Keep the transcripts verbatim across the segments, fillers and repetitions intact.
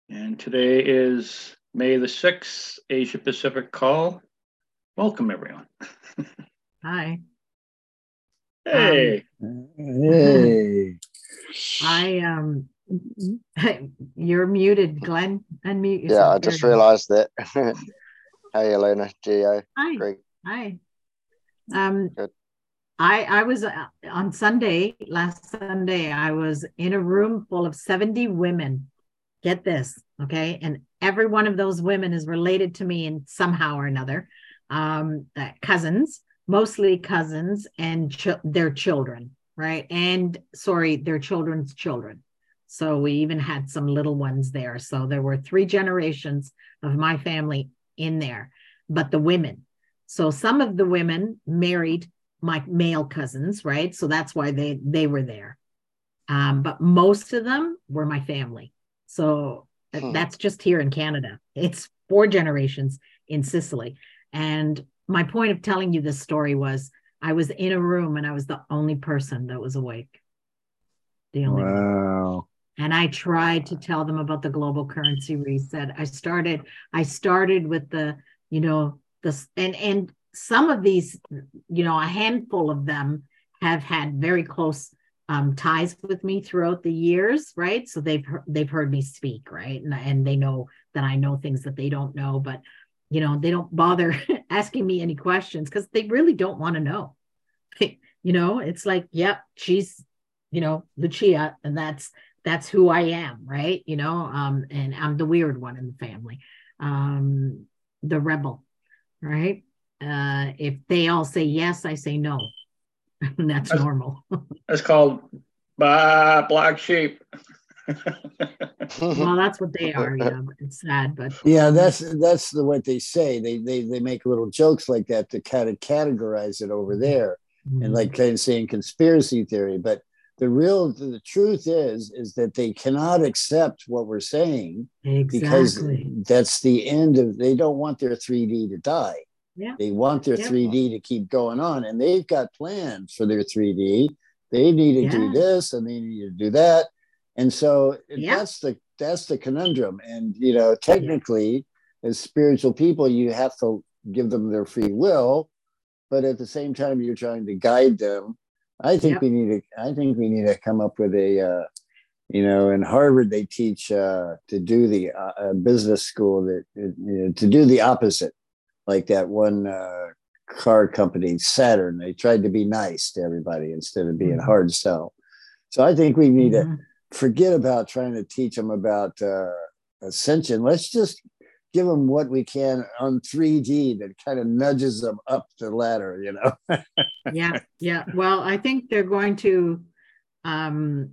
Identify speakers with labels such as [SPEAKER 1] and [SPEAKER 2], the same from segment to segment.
[SPEAKER 1] And today is May the sixth, Asia Pacific Call. Welcome, everyone.
[SPEAKER 2] Hi. Um,
[SPEAKER 1] Hey.
[SPEAKER 3] Hey.
[SPEAKER 2] I um, you're muted, Glenn. Unmute
[SPEAKER 4] Yeah, I
[SPEAKER 2] yourself. There
[SPEAKER 4] just
[SPEAKER 2] you go.
[SPEAKER 4] realised that. Hey, Elena, Gio,
[SPEAKER 2] Hi.
[SPEAKER 4] Greg,
[SPEAKER 2] Hi. Um,
[SPEAKER 4] good.
[SPEAKER 2] I I was uh, on Sunday, last Sunday, I was in a room full of seventy women. Get this, okay? And every one of those women is related to me in somehow or another. Um, uh, cousins, mostly cousins and ch- their children, right? And sorry, their children's children. So we even had some little ones there. So there were three generations of my family in there, but the women. So some of the women married my male cousins, right? So that's why they they were there. Um, but most of them were my family. So uh,
[SPEAKER 4] Hmm.
[SPEAKER 2] that's just here in Canada. It's four generations in Sicily. And my point of telling you this story was I was in a room and I was the only person that was awake, the only one.
[SPEAKER 3] Wow.
[SPEAKER 2] And I tried to tell them about the global currency reset. I started, I started with the, you know, this and and some of these, you know, a handful of them have had very close um, ties with me throughout the years, right? So they've they've heard me speak, right? And and they know that I know things that they don't know, but you know, they don't bother asking me any questions because they really don't want to know. You know, it's like, yep, she's, you know, Lucia, and that's that's who I am, right? You know, um, and I'm the weird one in the family, um, the rebel, right? Uh, if they all say yes, I say no, and that's
[SPEAKER 1] That's,
[SPEAKER 2] normal.
[SPEAKER 1] that's called bah, black sheep.
[SPEAKER 2] Well, that's what they are, yeah. But it's sad, but
[SPEAKER 3] Yeah,
[SPEAKER 2] um,
[SPEAKER 3] that's that's the what they say. They they they make little jokes like that to kind of categorize it over there, and like
[SPEAKER 2] mm,
[SPEAKER 3] kind of saying conspiracy theory. But the real the truth is is that they cannot accept what we're saying because
[SPEAKER 2] exactly.
[SPEAKER 3] that's the end of. They don't want their three D to die.
[SPEAKER 2] Yeah,
[SPEAKER 3] They want their
[SPEAKER 2] yep,
[SPEAKER 3] three D to keep going on, and they've got plans for their three D. They need to do
[SPEAKER 2] yeah,
[SPEAKER 3] this, and they need to do that, and so
[SPEAKER 2] yeah,
[SPEAKER 3] that's the that's the conundrum. And you know,
[SPEAKER 2] yeah,
[SPEAKER 3] technically, as spiritual people, you have to give them their free will, but at the same time, you're trying to guide them. I think
[SPEAKER 2] yep,
[SPEAKER 3] we need to. I think we need to come up with a. Uh, you know, in Harvard, they teach uh, to do the uh, uh, business school that you know, to do the opposite like that one uh, car company, Saturn. They tried to be nice to everybody instead of being
[SPEAKER 2] mm-hmm,
[SPEAKER 3] hard sell. So I think we need to
[SPEAKER 2] mm-hmm.
[SPEAKER 3] forget about trying to teach them about uh, ascension. Let's just give them what we can on three D that kind of nudges them up the ladder, you know?
[SPEAKER 2] Yeah, yeah. Well, I think they're going to um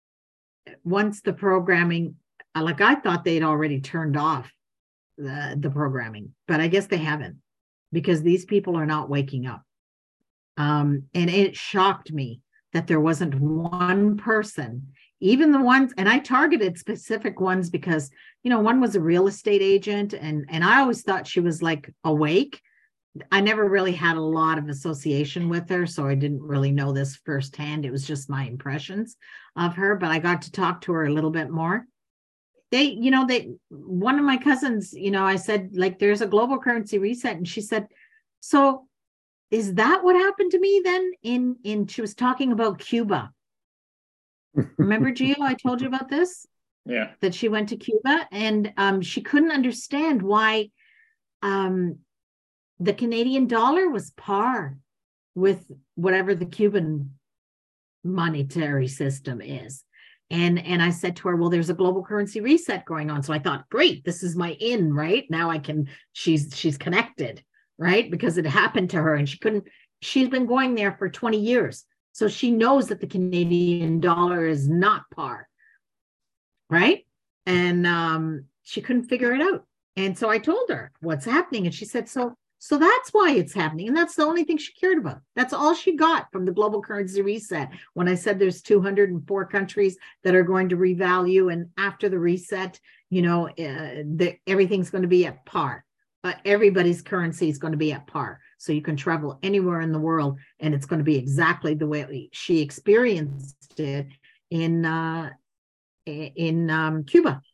[SPEAKER 2] once the programming, uh, like I thought they'd already turned off the, the programming, but I guess they haven't because these people are not waking up. Um, and it shocked me that there wasn't one person, even the ones, and I targeted specific ones because, you know, one was a real estate agent, and and I always thought she was like awake. I never really had a lot of association with her, so I didn't really know this firsthand. It was just my impressions of her, but I got to talk to her a little bit more. They, you know, they, one of my cousins, you know, I said, like, there's a global currency reset. And she said, so is that what happened to me then? In, in, she was talking about Cuba. Remember, Gio, I told you about this,
[SPEAKER 1] Yeah.
[SPEAKER 2] that she went to Cuba and um, she couldn't understand why um, the Canadian dollar was par with whatever the Cuban monetary system is. And and I said to her, well, there's a global currency reset going on. So I thought, great, this is my in, right? Now I can, she's she's connected, right? Because it happened to her and she couldn't, she's been going there for twenty years. So she knows that the Canadian dollar is not par, right? And um, she couldn't figure it out. And so I told her what's happening. And she said, so, so that's why it's happening. And that's the only thing she cared about. That's all she got from the global currency reset. When I said there's two hundred four countries that are going to revalue, and after the reset, you know, uh, the, everything's going to be at par. But everybody's currency is going to be at par. So you can travel anywhere in the world and it's going to be exactly the way she experienced it in uh, in um, Cuba.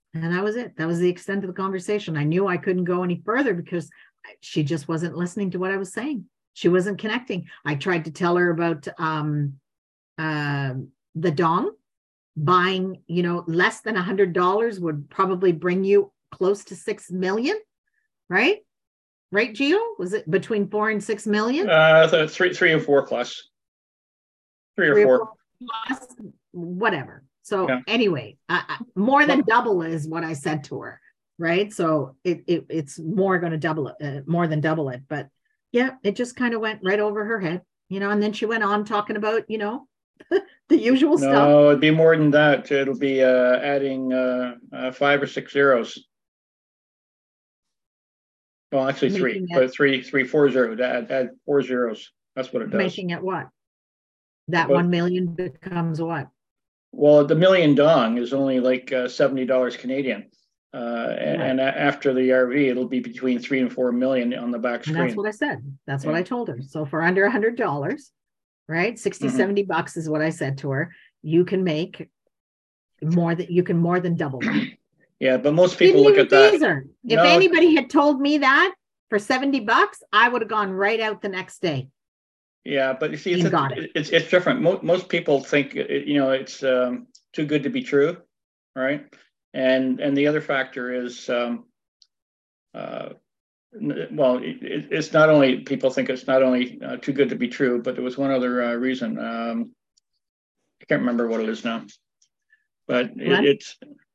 [SPEAKER 2] And that was it. That was the extent of the conversation. I knew I couldn't go any further because she just wasn't listening to what I was saying. She wasn't connecting. I tried to tell her about um, uh, the dong. Buying, you know, less than a hundred dollars would probably bring you close to six million, right? Right, Gio? Was it between four and six million?
[SPEAKER 1] Uh, the three, three or four plus, three or
[SPEAKER 2] Three
[SPEAKER 1] four.
[SPEAKER 2] or four plus, whatever. So
[SPEAKER 1] Yeah.
[SPEAKER 2] anyway, I, I, more than double is what I said to her, right? So it, it it's more going to double it, uh, more than double it. But yeah, it just kind of went right over her head, you know. And then she went on talking about, you know, the usual stuff.
[SPEAKER 1] No, it'd be more than that. It'll be uh, adding uh, uh, five or six zeros. Well, actually three,
[SPEAKER 2] Making it-
[SPEAKER 1] but three, three, four zero. To add, add four zeros. That's what it does.
[SPEAKER 2] Making it what? That
[SPEAKER 1] About-
[SPEAKER 2] one million becomes what?
[SPEAKER 1] Well, the million dong is only like uh, seventy dollars Canadian, uh, and,
[SPEAKER 2] Right.
[SPEAKER 1] and a- after the R V, it'll be between three and four million on the back
[SPEAKER 2] And that's
[SPEAKER 1] screen.
[SPEAKER 2] what I said. That's what
[SPEAKER 1] Yeah.
[SPEAKER 2] I told her. So for under a hundred dollars, right? sixty,
[SPEAKER 1] Mhm.
[SPEAKER 2] seventy bucks is what I said to her. You can make more than you can more than double that.
[SPEAKER 1] Yeah, but most people
[SPEAKER 2] Didn't
[SPEAKER 1] look
[SPEAKER 2] even
[SPEAKER 1] at that.
[SPEAKER 2] tease her. If
[SPEAKER 1] No.
[SPEAKER 2] anybody had told me that for seventy bucks, I would have gone right out the next day.
[SPEAKER 1] Yeah, but you see,
[SPEAKER 2] You
[SPEAKER 1] it's,
[SPEAKER 2] got
[SPEAKER 1] it's, it's it's different. Most most people think it, you know it's um, too good to be true, right? And and the other factor is, um, uh, n- well, it, it- it's not only people think it's not only uh, too good to be true, but there was one other uh, reason. Um, I can't remember what it is now, but it,
[SPEAKER 2] What?
[SPEAKER 1] it's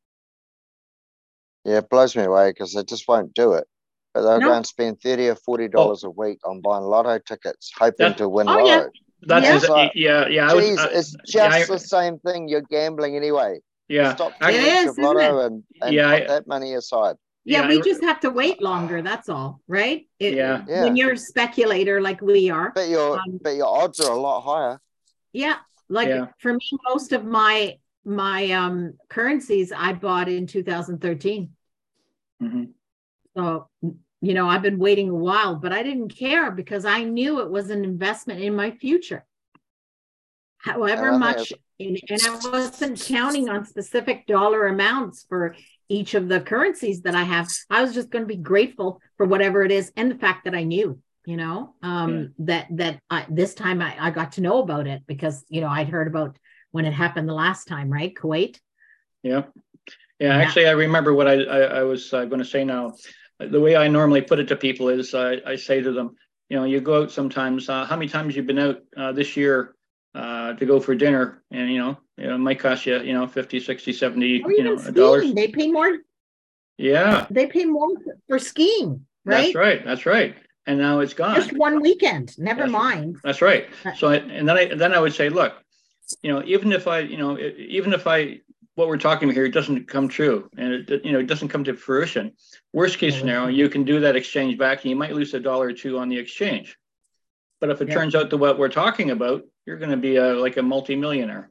[SPEAKER 4] Yeah, it blows me away because they just won't do it. But they'll
[SPEAKER 2] No.
[SPEAKER 4] go and spend thirty or forty dollars a week on buying lotto tickets, hoping
[SPEAKER 1] That-
[SPEAKER 4] to win
[SPEAKER 2] Oh, yeah.
[SPEAKER 4] lotto.
[SPEAKER 1] that's
[SPEAKER 2] Yeah.
[SPEAKER 1] exa-
[SPEAKER 4] Like,
[SPEAKER 1] yeah yeah. I was,
[SPEAKER 4] Jeez,
[SPEAKER 1] uh,
[SPEAKER 4] it's just
[SPEAKER 1] yeah, I-
[SPEAKER 4] the same thing. You're gambling anyway.
[SPEAKER 1] yeah.
[SPEAKER 4] Stop
[SPEAKER 1] I-
[SPEAKER 4] too
[SPEAKER 2] It
[SPEAKER 4] much
[SPEAKER 2] is,
[SPEAKER 4] of
[SPEAKER 2] isn't
[SPEAKER 4] lotto and, and
[SPEAKER 1] Yeah,
[SPEAKER 4] put
[SPEAKER 1] I-
[SPEAKER 4] that money aside.
[SPEAKER 2] Yeah,
[SPEAKER 1] Yeah,
[SPEAKER 2] we
[SPEAKER 1] I-
[SPEAKER 2] just have to wait longer. That's all, right? It-
[SPEAKER 1] Yeah.
[SPEAKER 2] When
[SPEAKER 4] Yeah.
[SPEAKER 2] you're a speculator like we are,
[SPEAKER 4] But your
[SPEAKER 2] Um,
[SPEAKER 4] but your odds are a lot higher.
[SPEAKER 2] yeah, like
[SPEAKER 1] Yeah.
[SPEAKER 2] for me, most of my my um currencies I bought in two thousand thirteen.
[SPEAKER 1] Mhm.
[SPEAKER 2] So, you know, I've been waiting a while, but I didn't care because I knew it was an investment in my future. However
[SPEAKER 4] And I think
[SPEAKER 2] much, and, and I wasn't counting on specific dollar amounts for each of the currencies that I have. I was just going to be grateful for whatever it is, and the fact that I knew, you know, um, that that I, this time I, I got to know about it because, you know, I'd heard about when it happened the last time, right? Kuwait.
[SPEAKER 1] Yeah. Yeah,
[SPEAKER 2] Yeah.
[SPEAKER 1] actually, I remember what I, I, I was uh, going to say now. The way I normally put it to people is I, I say to them, you know, you go out sometimes, uh, how many times you've been out uh, this year uh, to go for dinner? And, you know, you know, it might cost you, you know, fifty, sixty, seventy,
[SPEAKER 2] Or
[SPEAKER 1] you
[SPEAKER 2] even
[SPEAKER 1] know, dollars.
[SPEAKER 2] skiing. They pay more,
[SPEAKER 1] Yeah,
[SPEAKER 2] they pay more for skiing, right?
[SPEAKER 1] that's right. That's right. And now it's gone.
[SPEAKER 2] Just one weekend, never
[SPEAKER 1] That's-
[SPEAKER 2] mind.
[SPEAKER 1] That's right.
[SPEAKER 2] Right.
[SPEAKER 1] So, I, and then I, then I would say, look, you know, even if I, you know, e- even if I, what we're talking about here doesn't come true and it, you know, it doesn't come to fruition, worst case
[SPEAKER 2] No,
[SPEAKER 1] scenario,
[SPEAKER 2] it's-
[SPEAKER 1] you can do that exchange back and you might lose a dollar or two on the exchange. But if it
[SPEAKER 2] Yeah.
[SPEAKER 1] turns out to what we're talking about, you're going to be a, like a multimillionaire.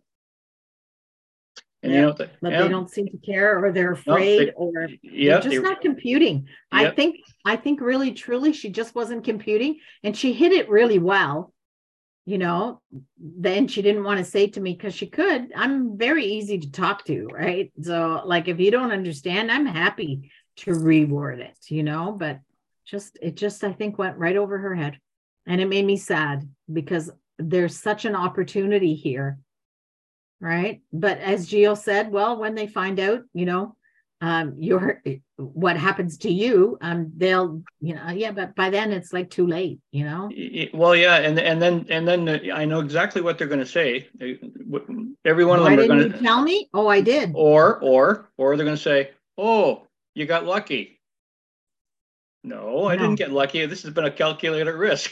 [SPEAKER 1] And
[SPEAKER 2] Yeah,
[SPEAKER 1] you know, th-
[SPEAKER 2] But
[SPEAKER 1] yeah,
[SPEAKER 2] they don't seem to care, or they're
[SPEAKER 1] No,
[SPEAKER 2] afraid,
[SPEAKER 1] they-
[SPEAKER 2] or
[SPEAKER 1] yeah,
[SPEAKER 2] they're just
[SPEAKER 1] they-
[SPEAKER 2] not computing. I
[SPEAKER 1] Yep.
[SPEAKER 2] think, I think really, truly, she just wasn't computing, and she hit it really well. You know, then she didn't want to say to me because she could. I'm very easy to talk to, right? So, like, if you don't understand, I'm happy to reword it, you know, but just, it just, I think, went right over her head. And it made me sad because there's such an opportunity here, right? But as Gio said, well, when they find out, you know, um, your what happens to you, um, they'll, you know, yeah, but by then it's like too late, you know.
[SPEAKER 1] Y- y- Well, yeah, and and then and then uh, I know exactly what they're going to say. They- w- Every one of
[SPEAKER 2] Why
[SPEAKER 1] them are
[SPEAKER 2] didn't
[SPEAKER 1] going
[SPEAKER 2] you
[SPEAKER 1] to,
[SPEAKER 2] tell me? Oh, I did.
[SPEAKER 1] or or or they're going to say, "Oh, you got lucky." No, I
[SPEAKER 2] No.
[SPEAKER 1] didn't get lucky. This has been a calculated risk.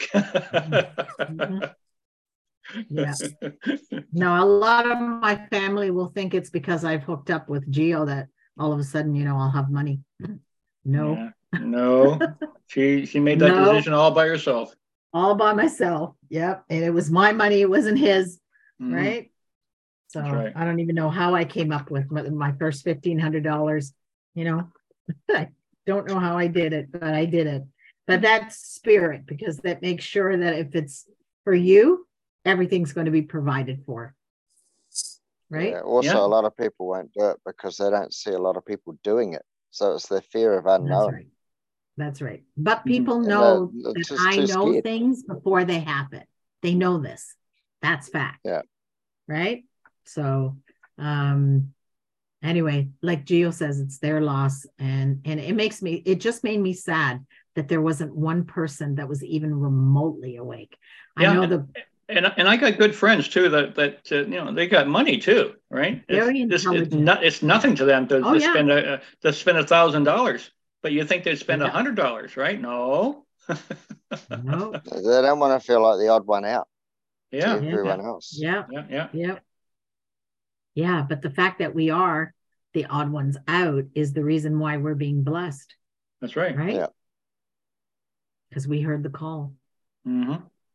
[SPEAKER 2] Mhm. Yeah. No, a lot of my family will think it's because I've hooked up with Gio that all of a sudden, you know, I'll have money. No,
[SPEAKER 1] Yeah. No, she she made that
[SPEAKER 2] No.
[SPEAKER 1] decision all by herself.
[SPEAKER 2] all by myself. Yep. And it was my money. It wasn't his.
[SPEAKER 1] Mhm.
[SPEAKER 2] Right. So
[SPEAKER 1] That's right.
[SPEAKER 2] I don't even know how I came up with my, my first fifteen hundred dollars, you know. I don't know how I did it, but I did it. But that's spirit, because that makes sure that if it's for you, everything's going to be provided for. right?
[SPEAKER 4] Yeah. Also,
[SPEAKER 1] Yeah.
[SPEAKER 4] a lot of people won't do it because they don't see a lot of people doing it. So it's the fear of
[SPEAKER 2] That's
[SPEAKER 4] unknown.
[SPEAKER 2] right. That's right. But
[SPEAKER 1] Mhm.
[SPEAKER 2] people
[SPEAKER 4] And
[SPEAKER 2] know
[SPEAKER 4] they're, they're
[SPEAKER 2] that
[SPEAKER 4] just
[SPEAKER 2] I
[SPEAKER 4] too
[SPEAKER 2] know
[SPEAKER 4] scared.
[SPEAKER 2] things before they happen. They know this. That's fact.
[SPEAKER 4] Yeah.
[SPEAKER 2] Right. So, um, anyway, like Gio says, it's their loss, and and it makes me. It just made me sad that there wasn't one person that was even remotely awake. I
[SPEAKER 1] Yeah,
[SPEAKER 2] know
[SPEAKER 1] and,
[SPEAKER 2] the
[SPEAKER 1] and and I got good friends too that that uh, you know they got money too, right? It's
[SPEAKER 2] very
[SPEAKER 1] it's, it's
[SPEAKER 2] intelligent.
[SPEAKER 1] not it's nothing to them to,
[SPEAKER 2] Oh
[SPEAKER 1] to
[SPEAKER 2] yeah,
[SPEAKER 1] spend a a- to spend a thousand dollars, but you think they'd spend a
[SPEAKER 2] yeah.
[SPEAKER 1] hundred dollars, right? No.
[SPEAKER 2] No,
[SPEAKER 4] They don't want to feel like the odd one out to
[SPEAKER 1] Yeah,
[SPEAKER 2] yeah,
[SPEAKER 4] everyone else.
[SPEAKER 2] yeah,
[SPEAKER 1] yeah, yeah.
[SPEAKER 2] yeah, yeah. But the fact that we are the odd ones out is the reason why we're being blessed,
[SPEAKER 1] That's right.
[SPEAKER 2] right?
[SPEAKER 4] Yeah.
[SPEAKER 2] Because we heard the call.
[SPEAKER 1] hmm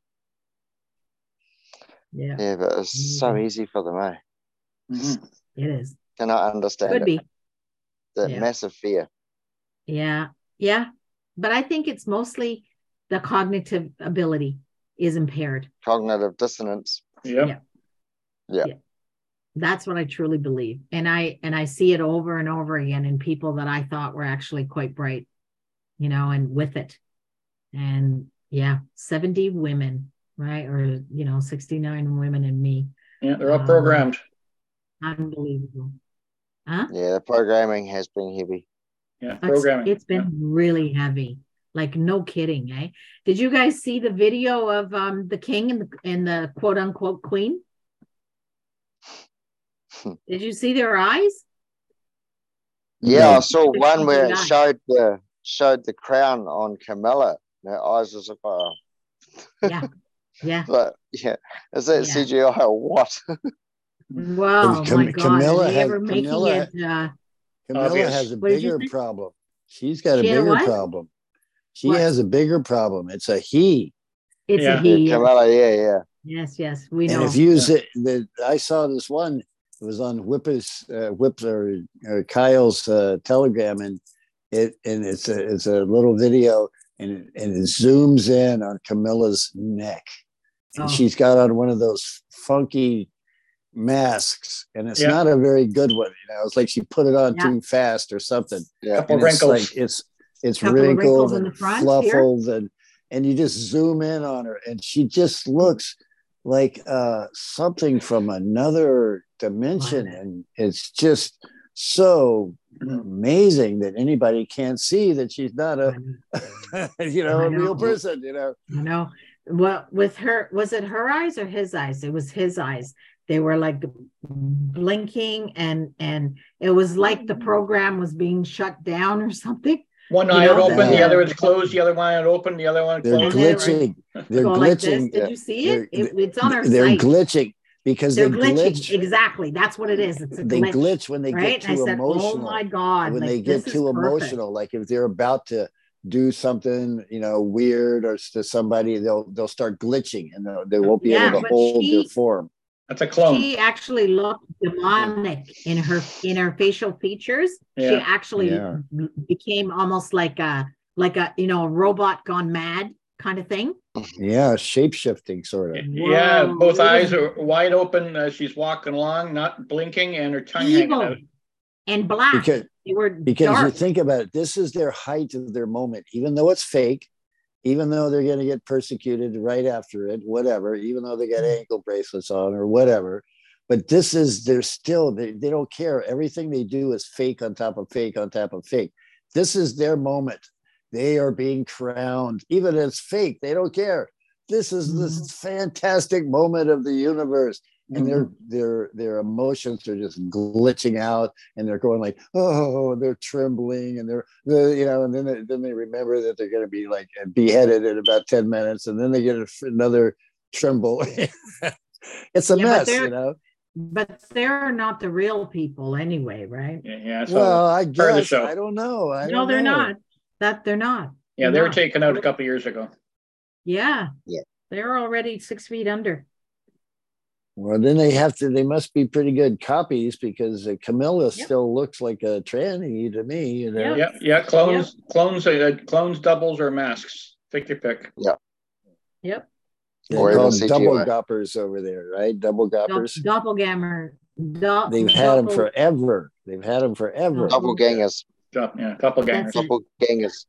[SPEAKER 2] Yeah,
[SPEAKER 4] Yeah, but it's so
[SPEAKER 2] Mhm.
[SPEAKER 4] easy for them, eh?
[SPEAKER 1] hmm
[SPEAKER 2] it is.
[SPEAKER 4] Cannot understand
[SPEAKER 2] Could
[SPEAKER 4] it.
[SPEAKER 2] be.
[SPEAKER 4] That
[SPEAKER 2] Yeah.
[SPEAKER 4] massive fear.
[SPEAKER 2] Yeah, yeah. But I think it's mostly the cognitive ability is impaired.
[SPEAKER 4] Cognitive dissonance.
[SPEAKER 1] Yep.
[SPEAKER 2] Yeah.
[SPEAKER 4] Yeah.
[SPEAKER 2] Yeah. That's what I truly believe. And I and I see it over and over again in people that I thought were actually quite bright, you know, and with it. And yeah, seventy women, right? Or, you know, sixty-nine women and me.
[SPEAKER 1] Yeah, they're all
[SPEAKER 2] Um,
[SPEAKER 1] programmed.
[SPEAKER 2] Unbelievable. Huh?
[SPEAKER 4] Yeah, the programming has been heavy.
[SPEAKER 1] Yeah,
[SPEAKER 2] It's,
[SPEAKER 1] programming.
[SPEAKER 2] it's been
[SPEAKER 1] Yeah.
[SPEAKER 2] really heavy. Like no kidding, eh? Did you guys see the video of um the king and the and the quote unquote queen? Did you see their eyes?
[SPEAKER 4] Yeah, I
[SPEAKER 3] No.
[SPEAKER 4] saw
[SPEAKER 2] They're
[SPEAKER 4] one where it
[SPEAKER 2] eyes.
[SPEAKER 4] showed the showed the crown on Camilla. Her eyes was like, oh,
[SPEAKER 2] Yeah, yeah.
[SPEAKER 4] but yeah, is that
[SPEAKER 2] Yeah.
[SPEAKER 4] C G I or what?
[SPEAKER 2] Wow,
[SPEAKER 3] Cam-
[SPEAKER 2] my God.
[SPEAKER 3] Camilla
[SPEAKER 2] Are they
[SPEAKER 3] has-
[SPEAKER 2] ever making
[SPEAKER 3] Camilla-
[SPEAKER 2] it uh
[SPEAKER 3] Camilla
[SPEAKER 1] Obvious.
[SPEAKER 3] has a
[SPEAKER 2] What did you
[SPEAKER 3] bigger
[SPEAKER 2] say?
[SPEAKER 3] problem. She's got
[SPEAKER 2] She
[SPEAKER 3] a
[SPEAKER 2] had a
[SPEAKER 3] bigger
[SPEAKER 2] what?
[SPEAKER 3] problem. She
[SPEAKER 2] What?
[SPEAKER 3] has a bigger problem. It's a he.
[SPEAKER 2] it's
[SPEAKER 1] Yeah.
[SPEAKER 2] a he. Yes,
[SPEAKER 4] Camilla, yeah, yeah.
[SPEAKER 2] yes, yes. We
[SPEAKER 3] And
[SPEAKER 2] know.
[SPEAKER 3] if you use it, the, I saw this one. It was on Whipper's, uh, Whip or, or Kyle's uh, Telegram, and it and it's a it's a little video, and it, and it zooms in on Camilla's neck, and
[SPEAKER 2] Oh.
[SPEAKER 3] she's got on one of those funky masks, and it's
[SPEAKER 1] Yeah.
[SPEAKER 3] not a very good one. You know, it's like she put it on
[SPEAKER 2] Yeah.
[SPEAKER 3] too fast or something.
[SPEAKER 4] Yeah.
[SPEAKER 1] Couple
[SPEAKER 3] And it's
[SPEAKER 1] wrinkles.
[SPEAKER 3] like it's it's
[SPEAKER 2] Couple of
[SPEAKER 3] wrinkled
[SPEAKER 2] wrinkles in
[SPEAKER 3] and
[SPEAKER 2] the front here.
[SPEAKER 3] fluffled, and and you just zoom in on her, and she just looks like uh, something from another dimension,
[SPEAKER 2] Wow.
[SPEAKER 3] and it's just so
[SPEAKER 1] Mhm.
[SPEAKER 3] amazing that anybody can't see that she's not a you know
[SPEAKER 2] I
[SPEAKER 3] a real
[SPEAKER 2] know.
[SPEAKER 3] person. You know,
[SPEAKER 2] You know, well, with her, was it her eyes or his eyes? It was his eyes. They were like blinking, and and it was like the program was being shut down or something.
[SPEAKER 1] One
[SPEAKER 2] You
[SPEAKER 1] eye had
[SPEAKER 2] know,
[SPEAKER 1] open, the
[SPEAKER 3] Yeah.
[SPEAKER 1] other was closed, the other one had opened, the other one
[SPEAKER 3] they're
[SPEAKER 1] closed.
[SPEAKER 2] And then it
[SPEAKER 3] glitching. They're
[SPEAKER 2] Go like this.
[SPEAKER 3] glitching.
[SPEAKER 2] Did you see
[SPEAKER 3] They're,
[SPEAKER 2] it? it it's on our
[SPEAKER 3] they're
[SPEAKER 2] site.
[SPEAKER 3] glitching because
[SPEAKER 2] They're
[SPEAKER 3] they
[SPEAKER 2] glitching.
[SPEAKER 3] glitch.
[SPEAKER 2] Exactly. That's what it is. It's a
[SPEAKER 3] They
[SPEAKER 2] glitch.
[SPEAKER 3] glitch when they
[SPEAKER 2] right?
[SPEAKER 3] get
[SPEAKER 2] I
[SPEAKER 3] too
[SPEAKER 2] said,
[SPEAKER 3] emotional.
[SPEAKER 2] oh my God.
[SPEAKER 3] when
[SPEAKER 2] like,
[SPEAKER 3] they get
[SPEAKER 2] this
[SPEAKER 3] too
[SPEAKER 2] is perfect.
[SPEAKER 3] emotional, like if they're about to do something, you know, weird or to somebody, they'll they'll start glitching, and they'll, they won't be
[SPEAKER 2] Yeah,
[SPEAKER 3] able to
[SPEAKER 2] but
[SPEAKER 3] hold
[SPEAKER 2] she-
[SPEAKER 3] their form.
[SPEAKER 1] That's a clone.
[SPEAKER 2] She actually looked demonic in her in her facial features. She
[SPEAKER 1] Yeah.
[SPEAKER 2] actually
[SPEAKER 3] Yeah.
[SPEAKER 2] became almost like a like a you know a robot gone mad kind of thing.
[SPEAKER 3] Yeah, shape shifting sort of.
[SPEAKER 1] Yeah,
[SPEAKER 2] Whoa,
[SPEAKER 1] both
[SPEAKER 2] it
[SPEAKER 1] eyes
[SPEAKER 2] was
[SPEAKER 1] are wide open as she's walking along, not blinking, and her tongue hanging
[SPEAKER 2] evil
[SPEAKER 1] out.
[SPEAKER 2] and black.
[SPEAKER 3] Because
[SPEAKER 2] they were
[SPEAKER 3] because
[SPEAKER 2] dark.
[SPEAKER 3] you think about it, this is their height of their moment, even though it's fake, even though they're going to get persecuted right after it, whatever, even though they got ankle bracelets on or whatever. But this is, they're still, they, they don't care. Everything they do is fake on top of fake on top of fake. This is their moment. They are being crowned. Even if it's fake, they don't care. This is
[SPEAKER 2] Mhm.
[SPEAKER 3] this fantastic moment of the universe. And
[SPEAKER 1] Mhm.
[SPEAKER 3] their their their emotions are just glitching out, and they're going like, oh, they're trembling, and they're, they're you know, and then they, then they remember that they're going to be like beheaded in about ten minutes, and then they get a, another tremble. It's a
[SPEAKER 2] Yeah, but
[SPEAKER 3] mess,
[SPEAKER 2] they're-
[SPEAKER 3] you know.
[SPEAKER 2] But they're not the real people anyway, right?
[SPEAKER 1] Yeah, yeah. So
[SPEAKER 3] Well, I
[SPEAKER 1] part of the
[SPEAKER 3] guess
[SPEAKER 1] show.
[SPEAKER 3] I don't know. I
[SPEAKER 2] no,
[SPEAKER 3] don't
[SPEAKER 2] they're
[SPEAKER 3] know.
[SPEAKER 2] not. That they're not.
[SPEAKER 1] yeah,
[SPEAKER 2] They're
[SPEAKER 1] they were
[SPEAKER 2] not.
[SPEAKER 1] taken out a couple of years ago.
[SPEAKER 2] Yeah.
[SPEAKER 4] Yeah.
[SPEAKER 2] They're already six feet under.
[SPEAKER 3] Well, then they have to. They must be pretty good copies, because uh, Camilla
[SPEAKER 2] Yep.
[SPEAKER 3] still looks like a tranny to me. You know.
[SPEAKER 2] Yep.
[SPEAKER 1] Yeah, yeah. Clones, clones, uh, clones, doubles, or masks. Take your pick.
[SPEAKER 2] Yep.
[SPEAKER 3] They're
[SPEAKER 4] Or even
[SPEAKER 3] called
[SPEAKER 4] C G I.
[SPEAKER 3] double goppers over there, right? Double
[SPEAKER 2] Dopp-
[SPEAKER 3] goppers.
[SPEAKER 2] Doppelganger. Du-
[SPEAKER 3] They've had them
[SPEAKER 2] double-
[SPEAKER 3] forever. They've had them forever.
[SPEAKER 2] Double-
[SPEAKER 4] Doppelgangers.
[SPEAKER 1] Drop, yeah, doppelgangers.
[SPEAKER 2] That's it.
[SPEAKER 4] Doppelgangers.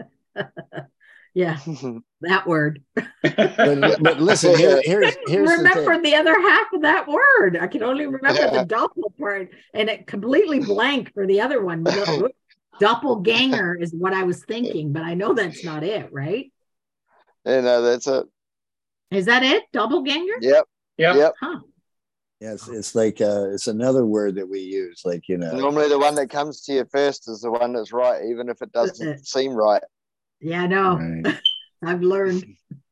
[SPEAKER 2] Yeah, that word.
[SPEAKER 3] But, but listen, here, here's here's the
[SPEAKER 2] Remember
[SPEAKER 3] thing.
[SPEAKER 2] the other half of that word. I can only remember the doppel part, and it completely blank for the other one. The- Doppelganger is what I was thinking, but I know that's not it, right?
[SPEAKER 4] You know, that's it.
[SPEAKER 2] Is that it? Doppelganger?
[SPEAKER 4] Yep.
[SPEAKER 1] Yeah.
[SPEAKER 4] Yep.
[SPEAKER 2] Huh.
[SPEAKER 3] Yes, it's like uh, it's another word that we use, like you know.
[SPEAKER 4] Normally, the one that comes to you first is the one that's right, even if it doesn't seem right.
[SPEAKER 2] Yeah, I know.
[SPEAKER 3] Right.
[SPEAKER 2] I've learned.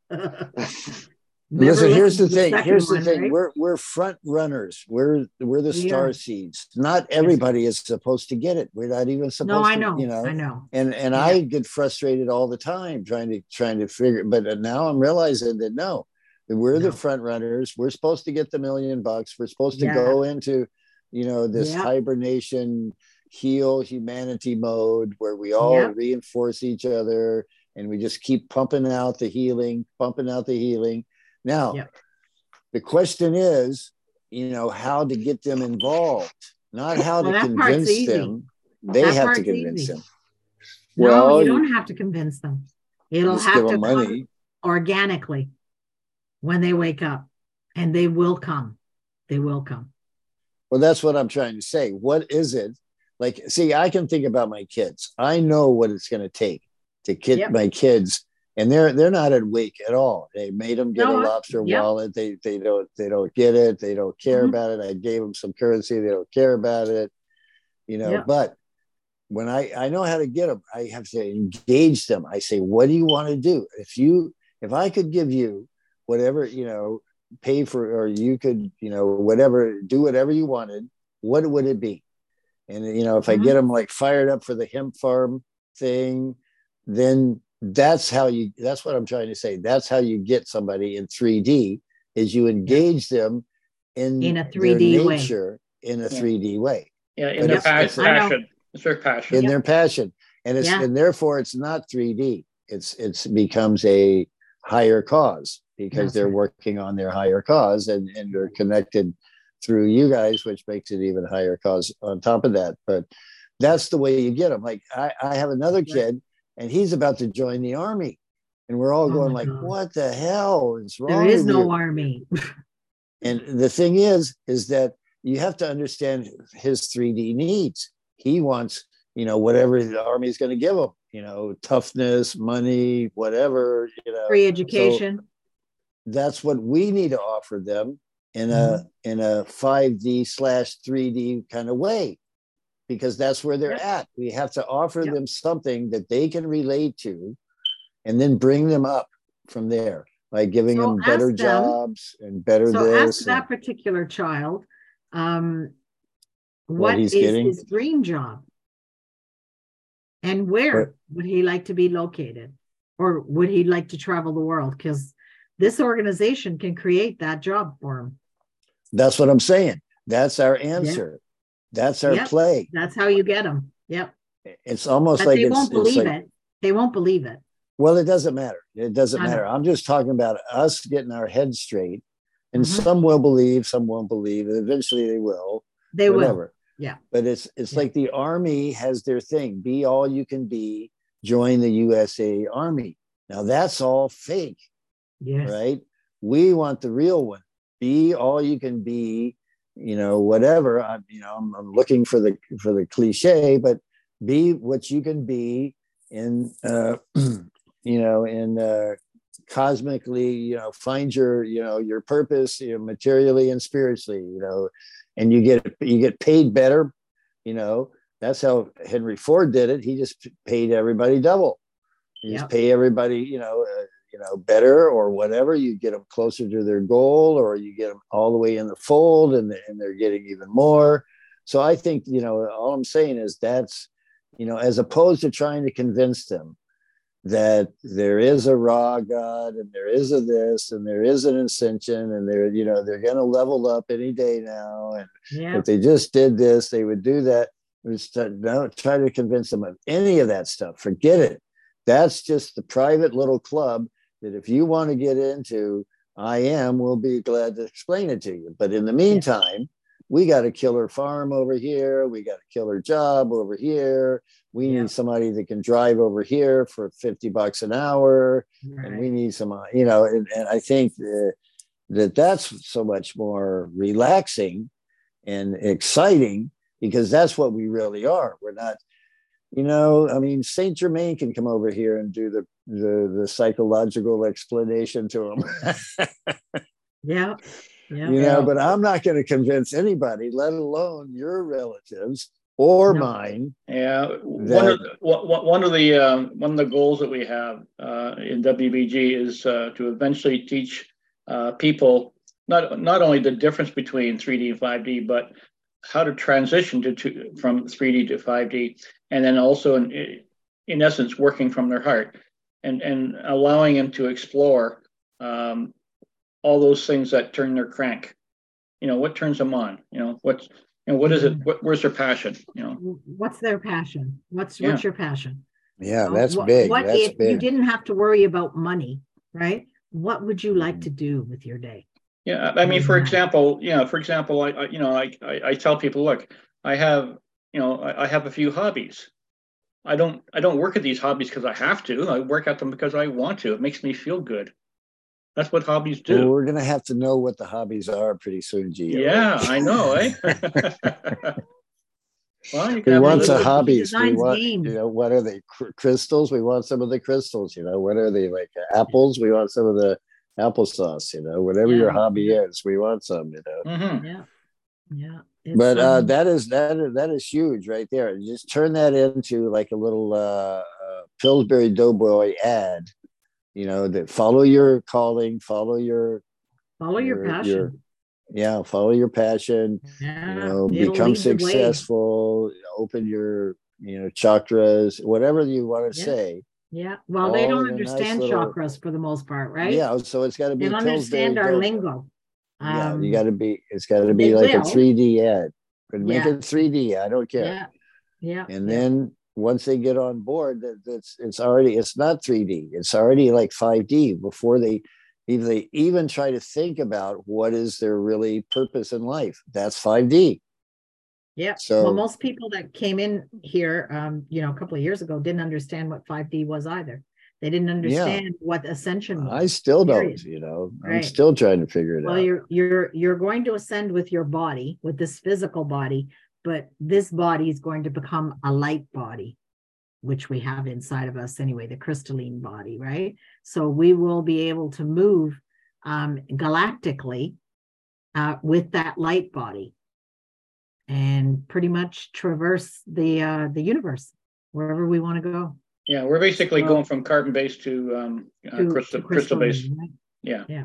[SPEAKER 3] Listen, here's the
[SPEAKER 2] listened to
[SPEAKER 3] thing.
[SPEAKER 2] second
[SPEAKER 3] Here's the
[SPEAKER 2] one,
[SPEAKER 3] thing.
[SPEAKER 2] right?
[SPEAKER 3] We're we're front runners. We're we're the
[SPEAKER 2] We
[SPEAKER 3] star
[SPEAKER 2] are.
[SPEAKER 3] seeds. Not everybody is supposed to get it. We're not even supposed
[SPEAKER 2] No, I
[SPEAKER 3] to,
[SPEAKER 2] know.
[SPEAKER 3] you know.
[SPEAKER 2] I know.
[SPEAKER 3] And and
[SPEAKER 2] Yeah.
[SPEAKER 3] I get frustrated all the time trying to trying to figure. But now I'm realizing that no, that we're
[SPEAKER 2] No.
[SPEAKER 3] the front runners. We're supposed to get the million bucks. We're supposed to
[SPEAKER 2] Yeah.
[SPEAKER 3] go into, you know, this
[SPEAKER 2] Yeah.
[SPEAKER 3] hibernation, heal humanity mode where we all
[SPEAKER 2] Yeah.
[SPEAKER 3] reinforce each other and we just keep pumping out the healing, pumping out the healing. Now,
[SPEAKER 2] Yeah.
[SPEAKER 3] the question is, you know, how to get them involved, not how
[SPEAKER 2] Well,
[SPEAKER 3] to
[SPEAKER 2] that part's
[SPEAKER 3] convince
[SPEAKER 2] easy.
[SPEAKER 3] them. They
[SPEAKER 2] That
[SPEAKER 3] have to
[SPEAKER 2] part's
[SPEAKER 3] convince
[SPEAKER 2] easy.
[SPEAKER 3] them.
[SPEAKER 2] No,
[SPEAKER 3] Well,
[SPEAKER 2] you
[SPEAKER 3] you-
[SPEAKER 2] don't have to convince them. It'll
[SPEAKER 3] Just
[SPEAKER 2] have
[SPEAKER 3] give
[SPEAKER 2] to
[SPEAKER 3] them
[SPEAKER 2] come
[SPEAKER 3] money.
[SPEAKER 2] organically when they wake up, and they will come. They will come.
[SPEAKER 3] Well, that's what I'm trying to say. What is it? Like, see, I can think about my kids. I know what it's going to take to get
[SPEAKER 2] Yep.
[SPEAKER 3] my kids, and they're they're not awake at all. They made them get
[SPEAKER 2] No,
[SPEAKER 3] a
[SPEAKER 2] I-
[SPEAKER 3] lobster
[SPEAKER 2] yep.
[SPEAKER 3] wallet. They they don't they don't get it. They don't care
[SPEAKER 2] Mhm.
[SPEAKER 3] about it. I gave them some currency. They don't care about it. You know,
[SPEAKER 2] Yep.
[SPEAKER 3] but when I I know how to get them, I have to engage them. I say, what do you want to do? If you if I could give you whatever, you know, pay for, or you could, you know, whatever, do whatever you wanted, what would it be? And, you know, if I
[SPEAKER 2] Mhm.
[SPEAKER 3] get them like fired up for the hemp farm thing, then that's how you, that's what I'm trying to say. That's how you get somebody in three D is you engage them in,
[SPEAKER 2] In a
[SPEAKER 3] their
[SPEAKER 2] three D way.
[SPEAKER 3] nature in a
[SPEAKER 1] Yeah.
[SPEAKER 3] three D way,
[SPEAKER 1] Yeah, in
[SPEAKER 3] But
[SPEAKER 1] their
[SPEAKER 3] it's-
[SPEAKER 1] pas-
[SPEAKER 3] it's-
[SPEAKER 2] I know.
[SPEAKER 1] passion. It's their passion.
[SPEAKER 3] in
[SPEAKER 2] Yep.
[SPEAKER 3] their passion. And it's,
[SPEAKER 2] Yeah.
[SPEAKER 3] and therefore it's not three D. It's, it's becomes a higher cause because
[SPEAKER 2] That's
[SPEAKER 3] they're
[SPEAKER 2] right.
[SPEAKER 3] working on their higher cause and, and they're connected through you guys, which makes it even higher cause on top of that. But that's the way you get them. Like I, I have another kid and he's about to join the army. And we're all
[SPEAKER 2] Oh
[SPEAKER 3] going
[SPEAKER 2] my
[SPEAKER 3] like,
[SPEAKER 2] God.
[SPEAKER 3] what the hell is wrong
[SPEAKER 2] There is
[SPEAKER 3] with
[SPEAKER 2] no
[SPEAKER 3] you?
[SPEAKER 2] army.
[SPEAKER 3] And the thing is, is that you have to understand his three D needs. He wants, you know, whatever the army is going to give him, you know, toughness, money, whatever, you know.
[SPEAKER 2] Free education.
[SPEAKER 3] That's what we need to offer them in a in a five D slash three D kind of way, because that's where they're
[SPEAKER 2] Yep.
[SPEAKER 3] at. We have to offer
[SPEAKER 2] Yep.
[SPEAKER 3] them something that they can relate to, and then bring them up from there by giving
[SPEAKER 2] So
[SPEAKER 3] them better
[SPEAKER 2] ask them-
[SPEAKER 3] jobs and better
[SPEAKER 2] So
[SPEAKER 3] this.
[SPEAKER 2] ask that particular child, um,
[SPEAKER 3] What
[SPEAKER 2] what
[SPEAKER 3] he's
[SPEAKER 2] is
[SPEAKER 3] getting?
[SPEAKER 2] his dream job? And where
[SPEAKER 3] What-
[SPEAKER 2] would he like to be located? Or would he like to travel the world? Because this organization can create that job for him.
[SPEAKER 3] That's what I'm saying. That's our answer. That's our
[SPEAKER 2] Yep.
[SPEAKER 3] play.
[SPEAKER 2] That's how you get them. Yep.
[SPEAKER 3] It's almost
[SPEAKER 2] But
[SPEAKER 3] like
[SPEAKER 2] they
[SPEAKER 3] it's,
[SPEAKER 2] won't
[SPEAKER 3] it's
[SPEAKER 2] believe
[SPEAKER 3] like,
[SPEAKER 2] it. They won't believe it.
[SPEAKER 3] well, it doesn't matter. It doesn't
[SPEAKER 2] I know.
[SPEAKER 3] matter. I'm just talking about us getting our heads straight. And
[SPEAKER 2] Mhm.
[SPEAKER 3] some will believe, some won't believe. And eventually they will.
[SPEAKER 2] They
[SPEAKER 3] whatever.
[SPEAKER 2] will. Yeah.
[SPEAKER 3] But it's it's
[SPEAKER 2] Yeah.
[SPEAKER 3] like the army has their thing. Be all you can be. Join the U S A Army. Now that's all fake,
[SPEAKER 2] Yes.
[SPEAKER 3] right? We want the real one. Be all you can be. You know, whatever. I'm, you know, I'm, I'm looking for the for the cliche, but be what you can be in, uh, you know, in uh, cosmically. You know, find your, you know, your purpose, you know, materially and spiritually. You know, and you get you get paid better. You know, that's how Henry Ford did it. He just paid everybody double. You just
[SPEAKER 2] Yep.
[SPEAKER 3] pay everybody, you know, uh, you know, better or whatever. You get them closer to their goal, or you get them all the way in the fold, and, and they're getting even more. So I think, you know, all I'm saying is that's, you know, as opposed to trying to convince them that there is a raw God and there is a this and there is an ascension and they're, you know, they're going to level up any day now. And
[SPEAKER 2] Yeah.
[SPEAKER 3] if they just did this, they would do that. Just don't try to convince them of any of that stuff. Forget it. That's just the private little club that if you want to get into, I am will be glad to explain it to you. But in the meantime, we got a killer farm over here. We got a killer job over here. We
[SPEAKER 2] Yeah.
[SPEAKER 3] need somebody that can drive over here for fifty bucks an hour.
[SPEAKER 2] Right.
[SPEAKER 3] And we need some, you know, and, and I think that, that that's so much more relaxing and exciting, because that's what we really are. We're not, you know, I mean, Saint Germain can come over here and do the the, the psychological explanation to them.
[SPEAKER 2] Yeah. Yeah.
[SPEAKER 3] You know,
[SPEAKER 1] Yeah.
[SPEAKER 3] but I'm not going to convince anybody, let alone your relatives or
[SPEAKER 2] No.
[SPEAKER 3] mine.
[SPEAKER 1] Yeah, one
[SPEAKER 3] That-
[SPEAKER 1] of the, one one of the um, one of the goals that we have uh, in W B G is uh, to eventually teach uh, people not not only the difference between three D and five D, but how to transition to, to from three D to five D, and then also in in essence working from their heart and and allowing them to explore um, all those things that turn their crank. You know, what turns them on? You know, what's you know, what is it? What, where's their passion? You know,
[SPEAKER 2] What's their passion? What's
[SPEAKER 1] Yeah.
[SPEAKER 2] what's your passion?
[SPEAKER 3] Yeah,
[SPEAKER 2] Well,
[SPEAKER 3] that's
[SPEAKER 2] what,
[SPEAKER 3] big.
[SPEAKER 2] What
[SPEAKER 3] That's
[SPEAKER 2] if you
[SPEAKER 3] big.
[SPEAKER 2] didn't have to worry about money, right? What would you like to do with your day?
[SPEAKER 1] yeah. I mean, for
[SPEAKER 2] Mhm.
[SPEAKER 1] example, you know, for example, I, I you know, I, I I tell people, look, I have you know, I, I have a few hobbies. I don't I don't work at these hobbies because I have to. I work at them because I want to. It makes me feel good. That's what hobbies
[SPEAKER 3] Well,
[SPEAKER 1] do.
[SPEAKER 3] we're going to have to know what the hobbies are pretty soon, Gio.
[SPEAKER 1] Yeah, I know, eh? Well, you can
[SPEAKER 3] We
[SPEAKER 1] have a
[SPEAKER 3] want
[SPEAKER 1] little
[SPEAKER 3] the
[SPEAKER 2] He
[SPEAKER 3] hobbies. We
[SPEAKER 2] designs
[SPEAKER 3] want,
[SPEAKER 2] games.
[SPEAKER 3] you know, what are they? Cr- crystals. We want some of the crystals. You know, what are they, like apples? We want some of the applesauce. You know, whatever
[SPEAKER 2] Yeah.
[SPEAKER 3] your hobby is, we want some. You know,
[SPEAKER 1] Mhm.
[SPEAKER 2] Yeah. Yeah. It's,
[SPEAKER 3] but uh,
[SPEAKER 2] um,
[SPEAKER 3] that is that is that is huge right there. You just turn that into like a little uh, uh, Pillsbury Doughboy ad. You know, that follow your calling, follow your
[SPEAKER 2] follow your
[SPEAKER 3] your-
[SPEAKER 2] passion.
[SPEAKER 3] your- yeah, follow your passion.
[SPEAKER 2] Yeah.
[SPEAKER 3] You know,
[SPEAKER 2] It'll
[SPEAKER 3] become
[SPEAKER 2] lead the way.
[SPEAKER 3] successful. Open your you know chakras, whatever you want to
[SPEAKER 2] Yeah.
[SPEAKER 3] say.
[SPEAKER 2] Yeah. Well,
[SPEAKER 3] All
[SPEAKER 2] they don't
[SPEAKER 3] in a nice
[SPEAKER 2] understand
[SPEAKER 3] little-
[SPEAKER 2] chakras for the most part, right?
[SPEAKER 3] Yeah, so it's got to
[SPEAKER 2] They
[SPEAKER 3] be
[SPEAKER 2] don't
[SPEAKER 3] Pillsbury
[SPEAKER 2] understand our
[SPEAKER 3] Doughboy.
[SPEAKER 2] lingo.
[SPEAKER 3] Yeah,
[SPEAKER 2] Um,
[SPEAKER 3] you got to be. It's got to be
[SPEAKER 2] they
[SPEAKER 3] like a
[SPEAKER 2] will.
[SPEAKER 3] three D ad. But make
[SPEAKER 2] Yeah.
[SPEAKER 3] it three D. I don't care.
[SPEAKER 2] Yeah. Yeah.
[SPEAKER 3] And
[SPEAKER 2] yeah.
[SPEAKER 3] then once they get on board, that it's it's already it's not three D. It's already like five D before they if they even try to think about what is their really purpose in life. That's five D.
[SPEAKER 2] Yeah.
[SPEAKER 3] So-
[SPEAKER 2] well, most people that came in here, um, you know, a couple of years ago didn't understand what five D was either. They didn't understand what ascension was.
[SPEAKER 3] I still don't,
[SPEAKER 2] period.
[SPEAKER 3] you know. I'm
[SPEAKER 2] Right.
[SPEAKER 3] still trying to figure it
[SPEAKER 2] Well,
[SPEAKER 3] out.
[SPEAKER 2] you're you're you're going to ascend with your body, with this physical body, but this body is going to become a light body, which we have inside of us anyway, the crystalline body, right? So we will be able to move um, galactically uh, with that light body, and pretty much traverse the uh, the universe wherever we want to go.
[SPEAKER 1] Yeah, we're basically
[SPEAKER 2] So-
[SPEAKER 1] going from carbon based to um, uh,
[SPEAKER 2] To-
[SPEAKER 1] crystal
[SPEAKER 2] to
[SPEAKER 1] crystal based.
[SPEAKER 2] crystalline, right?
[SPEAKER 1] Yeah.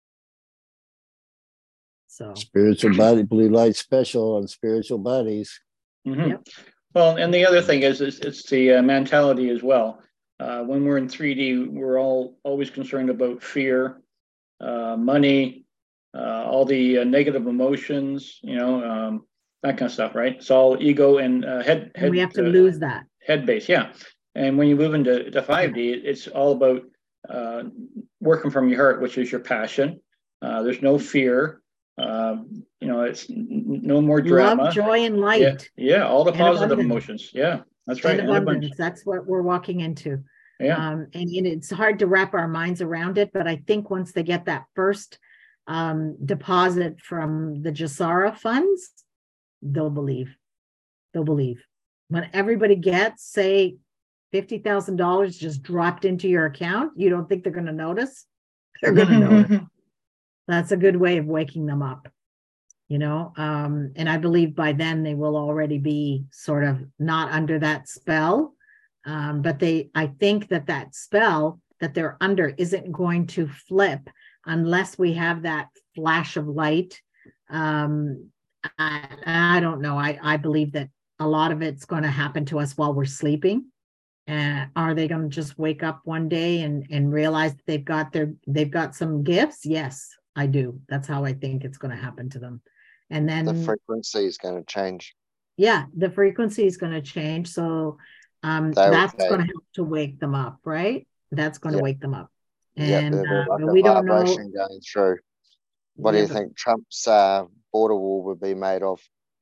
[SPEAKER 2] So
[SPEAKER 3] Spiritual body, blue light special on spiritual bodies.
[SPEAKER 1] Mhm.
[SPEAKER 2] Yep.
[SPEAKER 1] Well, and the other thing is, is it's the uh, mentality as well. Uh, when we're in three D, we're all always concerned about fear, uh, money, uh, all the uh, negative emotions, you know, um, that kind of stuff, right? It's all ego and uh, head
[SPEAKER 2] and
[SPEAKER 1] head.
[SPEAKER 2] we have to
[SPEAKER 1] uh,
[SPEAKER 2] lose that.
[SPEAKER 1] head base, yeah. And when you move into to five D, it's all about uh, working from your heart, which is your passion. Uh, there's no fear. Um, you know, it's n- n- no more drama.
[SPEAKER 2] Love, joy, and light.
[SPEAKER 1] Yeah, yeah, all the
[SPEAKER 2] And
[SPEAKER 1] positive
[SPEAKER 2] abundance.
[SPEAKER 1] emotions. Yeah, that's right.
[SPEAKER 2] And
[SPEAKER 1] And
[SPEAKER 2] abundance.
[SPEAKER 1] abundance.
[SPEAKER 2] That's what we're walking into.
[SPEAKER 1] Yeah,
[SPEAKER 2] Um, and, and it's hard to wrap our minds around it, but I think once they get that first um, deposit from the Jasara funds, they'll believe. They'll believe. When everybody gets, say, fifty thousand dollars just dropped into your account, you don't think they're going to notice? They're going to notice. That's a good way of waking them up, you know? Um, and I believe by then they will already be sort of not under that spell. Um, but they, I think that that spell that they're under isn't going to flip unless we have that flash of light. Um, I, I don't know. I, I believe that a lot of it's going to happen to us while we're sleeping. And are they going to just wake up one day and, and realize that they've got their, they've got some gifts? Yes, I do. That's how I think it's going to happen to them. And then
[SPEAKER 4] The frequency is going to change.
[SPEAKER 2] yeah, the frequency is going to change. So um,
[SPEAKER 4] They-
[SPEAKER 2] that's
[SPEAKER 4] they-
[SPEAKER 2] going to help to wake them up, right? That's going to
[SPEAKER 4] Yeah.
[SPEAKER 2] wake them up.
[SPEAKER 4] Yeah,
[SPEAKER 2] And
[SPEAKER 4] there's
[SPEAKER 2] uh,
[SPEAKER 4] like a
[SPEAKER 2] we don't know.
[SPEAKER 4] vibration going through. What do
[SPEAKER 2] Yeah,
[SPEAKER 4] you
[SPEAKER 2] but-
[SPEAKER 4] think? Trump's uh, border wall would be made of,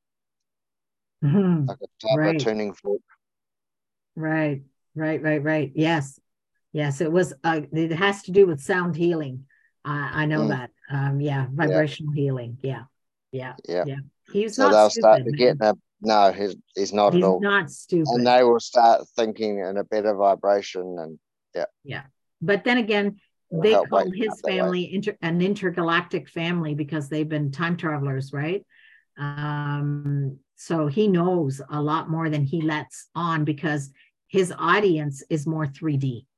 [SPEAKER 2] Mhm.
[SPEAKER 4] like a type
[SPEAKER 2] Right.
[SPEAKER 4] of tuning fork.
[SPEAKER 2] Right, right, right, right. Yes, yes. It was. Uh, it has to do with sound healing. I I know
[SPEAKER 4] Mm,
[SPEAKER 2] that. Um, yeah,
[SPEAKER 4] yeah,
[SPEAKER 2] vibrational healing. Yeah, yeah,
[SPEAKER 4] yeah.
[SPEAKER 2] yeah. He's
[SPEAKER 4] So
[SPEAKER 2] not
[SPEAKER 4] they'll start
[SPEAKER 2] stupid,
[SPEAKER 4] to get
[SPEAKER 2] man.
[SPEAKER 4] in a no, he's he's not at
[SPEAKER 2] He's
[SPEAKER 4] all.
[SPEAKER 2] not
[SPEAKER 4] And
[SPEAKER 2] stupid.
[SPEAKER 4] they will start thinking in a better vibration, and yeah,
[SPEAKER 2] Yeah, but then again,
[SPEAKER 4] it'll
[SPEAKER 2] they
[SPEAKER 4] help
[SPEAKER 2] call
[SPEAKER 4] wake them up
[SPEAKER 2] his
[SPEAKER 4] that way.
[SPEAKER 2] family inter, an intergalactic family because they've been time travelers, right? Um, so he knows a lot more than he lets on because his audience is more three D.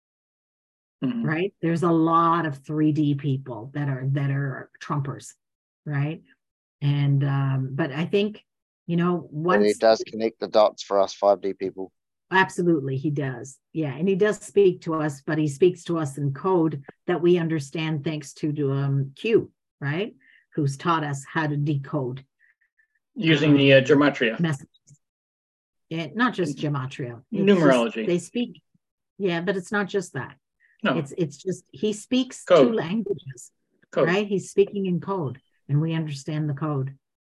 [SPEAKER 1] Mhm.
[SPEAKER 2] Right? There's a lot of three D people that are that are Trumpers, right? And um, but I think, you know,
[SPEAKER 4] But he
[SPEAKER 2] once
[SPEAKER 4] does connect the dots for us five D people.
[SPEAKER 2] absolutely he does. Yeah, and he does speak to us, but he speaks to us in code that we understand thanks to, to um Q, right? Who's taught us how to decode
[SPEAKER 1] Using the uh,
[SPEAKER 2] um
[SPEAKER 1] gematria,
[SPEAKER 2] messages. And not just gematria. It's just
[SPEAKER 1] numerology.
[SPEAKER 2] they speak. Yeah, but it's not just that.
[SPEAKER 1] No,
[SPEAKER 2] It's it's just he speaks two
[SPEAKER 1] code,
[SPEAKER 2] languages,
[SPEAKER 1] code.
[SPEAKER 2] right? He's speaking in code, and we understand the code.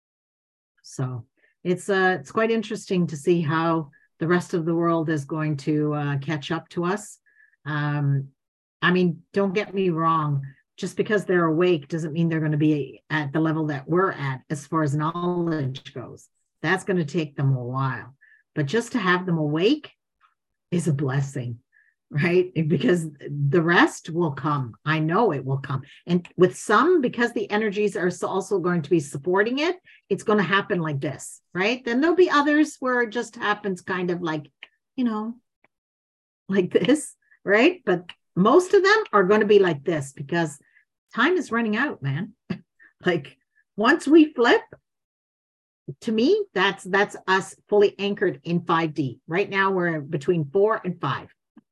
[SPEAKER 2] So it's uh it's quite interesting to see how the rest of the world is going to uh, catch up to us. Um, I mean, don't get me wrong. Just because they're awake doesn't mean they're going to be at the level that we're at as far as knowledge goes. That's going to take them a while. But just to have them awake is a blessing, right? Because the rest will come. I know it will come. And with some, because the energies are also going to be supporting it, it's going to happen like this, right? Then there'll be others where it just happens kind of like, you know, like this, right? But most of them are going to be like this because time is running out, man. Like once we flip, to me, that's that's us fully anchored in five D. Right now, we're between four and five.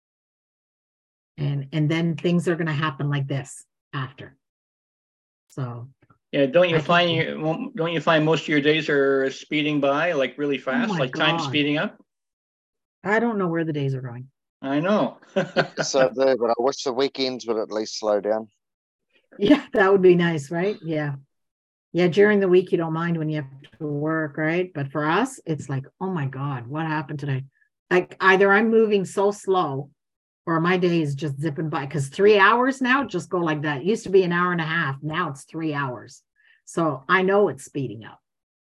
[SPEAKER 2] And and then things are going to happen like this after. So
[SPEAKER 1] Yeah, don't you
[SPEAKER 2] I
[SPEAKER 1] find
[SPEAKER 2] can't.
[SPEAKER 1] you don't you find most of your days are speeding by like really
[SPEAKER 2] Oh
[SPEAKER 1] fast,
[SPEAKER 2] my
[SPEAKER 1] like time
[SPEAKER 2] God.
[SPEAKER 1] speeding up?
[SPEAKER 2] I don't know where the days are going.
[SPEAKER 1] I know.
[SPEAKER 4] So do, but I wish the weekends would at least slow down.
[SPEAKER 2] Yeah, that would be nice, right? Yeah. Yeah, during the week you don't mind when you have to work, right? But for us, it's like, oh my God, what happened today? Like either I'm moving so slow or my day is just zipping by because three hours now just go like that. It used to be an hour and a half. Now it's three hours. So I know it's speeding up,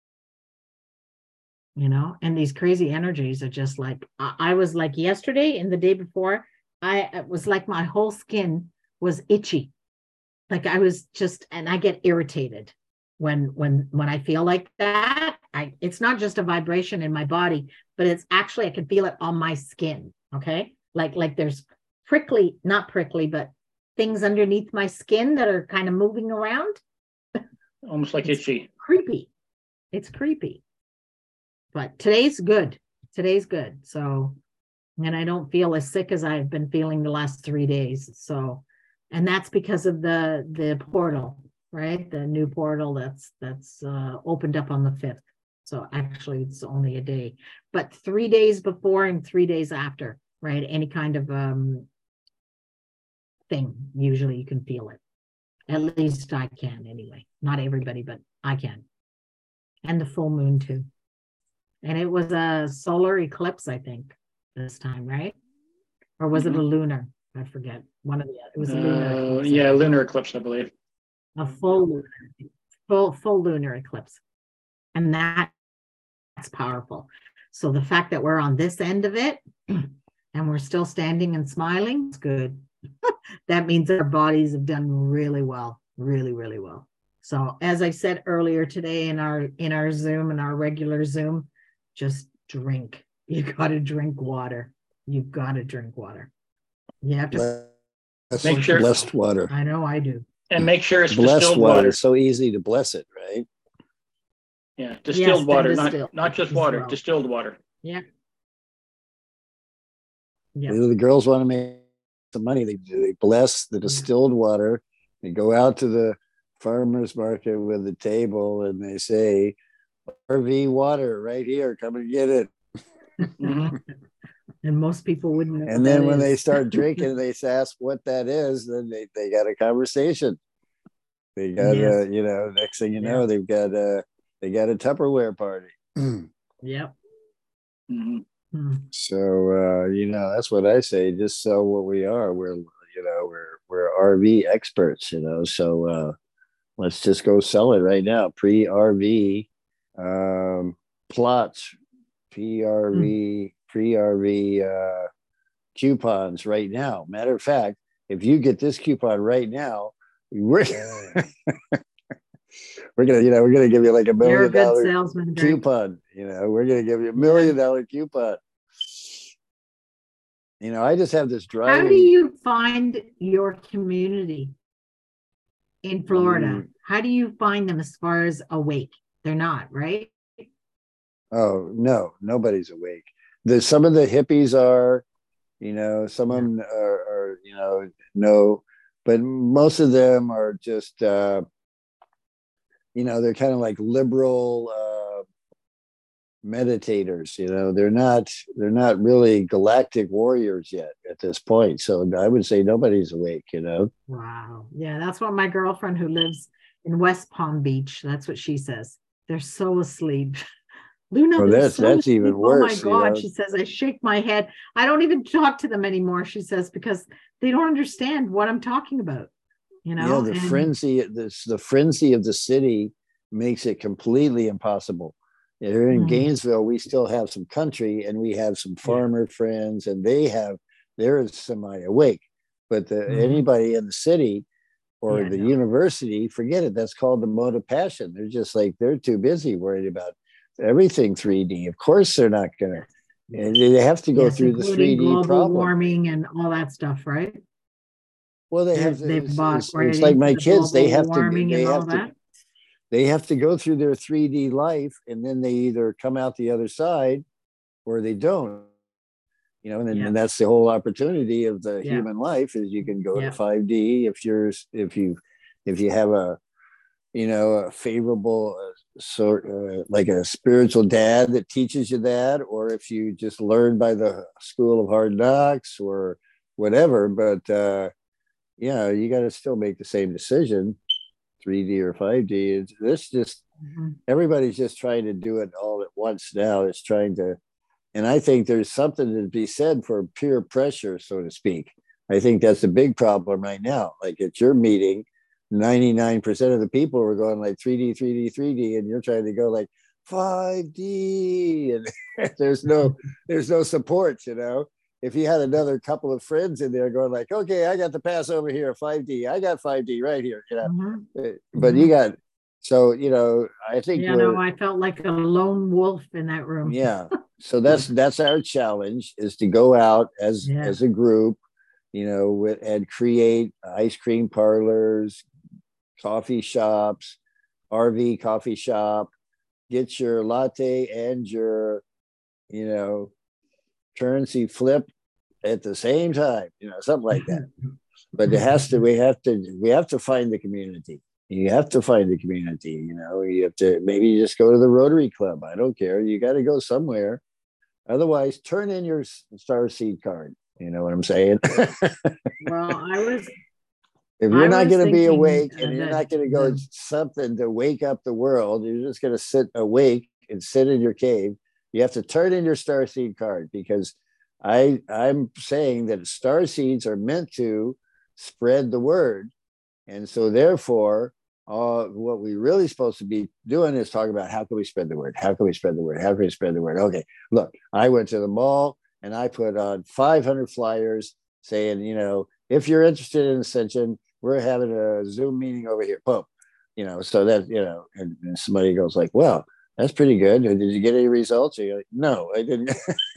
[SPEAKER 2] you know, and these crazy energies are just like, I, I was like yesterday and the day before, I it was like my whole skin was itchy. Like I was just, and I get irritated when, when, when I feel like that. I, it's not just a vibration in my body, but it's actually, I can feel it on my skin. Okay. Like, like there's prickly, not prickly, but things underneath my skin that are kind of moving around.
[SPEAKER 1] Almost like
[SPEAKER 2] It's
[SPEAKER 1] itchy.
[SPEAKER 2] creepy. It's creepy. But today's good. Today's good. So, and I don't feel as sick as I've been feeling the last three days. So, and that's because of the the portal, right? The new portal that's that's uh, opened up on the fifth. So actually, it's only a day, but three days before and three days after, right? Any kind of um thing, usually you can feel it. At least I can, anyway. Not everybody, but I can. And the full moon too. And it was a solar eclipse, I think, this time, right? Or was mm-hmm. it a lunar? I forget. One of the it was a lunar
[SPEAKER 1] uh,
[SPEAKER 2] eclipse.
[SPEAKER 1] Yeah, lunar eclipse, I believe.
[SPEAKER 2] A full lunar, full full lunar eclipse, and that that's powerful. So the fact that we're on this end of it, and we're still standing and smiling, is good. That means our bodies have done really well, really, really well. So as I said earlier today in our in our Zoom and our regular Zoom, just drink. You got to drink water. You've got to drink water. You have to
[SPEAKER 3] bless,
[SPEAKER 1] make sure
[SPEAKER 3] blessed water.
[SPEAKER 2] I know I do.
[SPEAKER 1] And make sure it's
[SPEAKER 3] blessed
[SPEAKER 1] distilled
[SPEAKER 3] water.
[SPEAKER 1] water.
[SPEAKER 3] It's so easy to bless it, right?
[SPEAKER 1] Yeah, distilled
[SPEAKER 2] yes,
[SPEAKER 1] water,
[SPEAKER 2] distilled
[SPEAKER 1] not not just water,
[SPEAKER 2] well.
[SPEAKER 1] distilled water.
[SPEAKER 2] Yeah. Yeah.
[SPEAKER 3] The girls want to make some money. They, they bless the distilled water. They go out to the farmer's market with the table and they say, R V water right here, come and get it.
[SPEAKER 1] Mm-hmm.
[SPEAKER 2] And most people wouldn't know.
[SPEAKER 3] And then when
[SPEAKER 2] is.
[SPEAKER 3] they start drinking, they ask what that is, then they, they got a conversation. They got
[SPEAKER 2] Yes.
[SPEAKER 3] a, you know, next thing you
[SPEAKER 2] Yeah.
[SPEAKER 3] know, they've got a, they got a Tupperware party.
[SPEAKER 2] Yep.
[SPEAKER 1] Mhm.
[SPEAKER 2] Hmm.
[SPEAKER 3] So, uh, you know, that's what I say. Just sell what we are. We're, you know, we're, we're R V experts, you know, so, uh, let's just go sell it right now. Pre R V, um, plots, P R V, pre R V, uh, coupons right now. Matter of fact, if you get this coupon right now, we're we're gonna, you know, we're gonna give you like a
[SPEAKER 2] You're a
[SPEAKER 3] million
[SPEAKER 2] good
[SPEAKER 3] dollar
[SPEAKER 2] salesman, Greg.
[SPEAKER 3] coupon. You know, we're gonna give you a million dollar coupon. You know, I just have this
[SPEAKER 2] How do
[SPEAKER 3] driving.
[SPEAKER 2] you find your community in Florida?
[SPEAKER 3] Mm.
[SPEAKER 2] How do you find them as far as awake? They're not, right?
[SPEAKER 3] Oh no, nobody's awake. There's some of the hippies are, you know, some of
[SPEAKER 2] Yeah.
[SPEAKER 3] them are, are, you know, no, but most of them are just, uh, you know, they're kind of like liberal uh, meditators. You know, they're not, they're not really galactic warriors yet at this point. So I would say nobody's awake. You know.
[SPEAKER 2] Wow. Yeah, that's what my girlfriend who lives in West Palm Beach, that's what she says. They're so asleep. Luna,
[SPEAKER 3] Well,
[SPEAKER 2] they're
[SPEAKER 3] that's
[SPEAKER 2] so
[SPEAKER 3] that's
[SPEAKER 2] asleep.
[SPEAKER 3] even
[SPEAKER 2] Oh my
[SPEAKER 3] worse. You
[SPEAKER 2] God.
[SPEAKER 3] know.
[SPEAKER 2] She says, I shake my head. I don't even talk to them anymore, she says, because they don't understand what I'm talking about. You know,
[SPEAKER 3] Yeah, the
[SPEAKER 2] and
[SPEAKER 3] frenzy, this the frenzy of the city makes it completely impossible. Here in
[SPEAKER 2] mm,
[SPEAKER 3] Gainesville, we still have some country and we have some
[SPEAKER 2] yeah.
[SPEAKER 3] farmer friends, and they have they're semi awake. But the,
[SPEAKER 2] Mhm.
[SPEAKER 3] anybody in the city or
[SPEAKER 2] Yeah,
[SPEAKER 3] the
[SPEAKER 2] no.
[SPEAKER 3] university, forget it. That's called the mode of passion. They're just like they're too busy worried about everything three D. Of course, they're not gonna.
[SPEAKER 2] Yes.
[SPEAKER 3] They have to go
[SPEAKER 2] Yes,
[SPEAKER 3] through the
[SPEAKER 2] including
[SPEAKER 3] three D
[SPEAKER 2] global
[SPEAKER 3] problem.
[SPEAKER 2] warming and all that stuff, right?
[SPEAKER 3] Well, they
[SPEAKER 2] They
[SPEAKER 3] have.
[SPEAKER 2] they
[SPEAKER 3] It's,
[SPEAKER 2] bought
[SPEAKER 3] it's,
[SPEAKER 2] right
[SPEAKER 3] it's like
[SPEAKER 2] into
[SPEAKER 3] my
[SPEAKER 2] the
[SPEAKER 3] kids. They
[SPEAKER 2] global
[SPEAKER 3] have to.
[SPEAKER 2] warming
[SPEAKER 3] They
[SPEAKER 2] and all
[SPEAKER 3] have to.
[SPEAKER 2] that.
[SPEAKER 3] They have to go through their three D life, and then they either come out the other side or they don't. You know, and,
[SPEAKER 2] Yeah.
[SPEAKER 3] and that's the whole opportunity of the
[SPEAKER 2] Yeah.
[SPEAKER 3] human life is you can go
[SPEAKER 2] Yeah.
[SPEAKER 3] to five D if you're if you if you have a you know a favorable uh, sort uh, like a spiritual dad that teaches you that, or if you just learn by the school of hard knocks or whatever. But uh, yeah, you got to still make the same decision, three D or five D. It's, this just
[SPEAKER 2] Mhm.
[SPEAKER 3] everybody's just trying to do it all at once now. It's trying to, and I think there's something to be said for peer pressure, so to speak. I think that's a big problem right now. Like at your meeting, ninety-nine percent of the people were going like three D, three D, three D, and you're trying to go like five D, and there's no, there's no support, you know. If you had another couple of friends in there going like, okay, I got the pass over here, five D, I got five D right here, you know.
[SPEAKER 2] Mhm.
[SPEAKER 3] But you got, so, you know, I think
[SPEAKER 2] Yeah,
[SPEAKER 3] we're,
[SPEAKER 2] no, I felt like a lone wolf in that room.
[SPEAKER 3] yeah. So that's, that's our challenge is to go out as,
[SPEAKER 2] Yeah.
[SPEAKER 3] as a group, you know, with, and create ice cream parlors, coffee shops, R V coffee shop, get your latte and your, you know, currency flip at the same time, you know, something like that. But it has to, we have to, we have to find the community. You have to find the community, you know, you have to, maybe you just go to the Rotary Club. I don't care. You got to go somewhere. Otherwise, turn in your Star Seed card. You know what I'm saying?
[SPEAKER 2] Well, I was
[SPEAKER 3] If you're
[SPEAKER 2] I
[SPEAKER 3] not
[SPEAKER 2] was
[SPEAKER 3] going to be
[SPEAKER 2] thinking
[SPEAKER 3] awake
[SPEAKER 2] uh,
[SPEAKER 3] and you're
[SPEAKER 2] that
[SPEAKER 3] not going to go
[SPEAKER 2] the
[SPEAKER 3] something to wake up the world, you're just going to sit awake and sit in your cave. You have to turn in your star seed card because I I'm saying that star seeds are meant to spread the word, and so therefore, uh, what we really supposed to be doing is talking about how can we spread the word? How can we spread the word? How can we spread the word? Okay, look, I went to the mall and I put on five hundred flyers saying, you know, if you're interested in Ascension, we're having a Zoom meeting over here. Boom. You know, so that, you know, and, and somebody goes like, well, that's pretty good. Did you get any results? You're like, no, I didn't.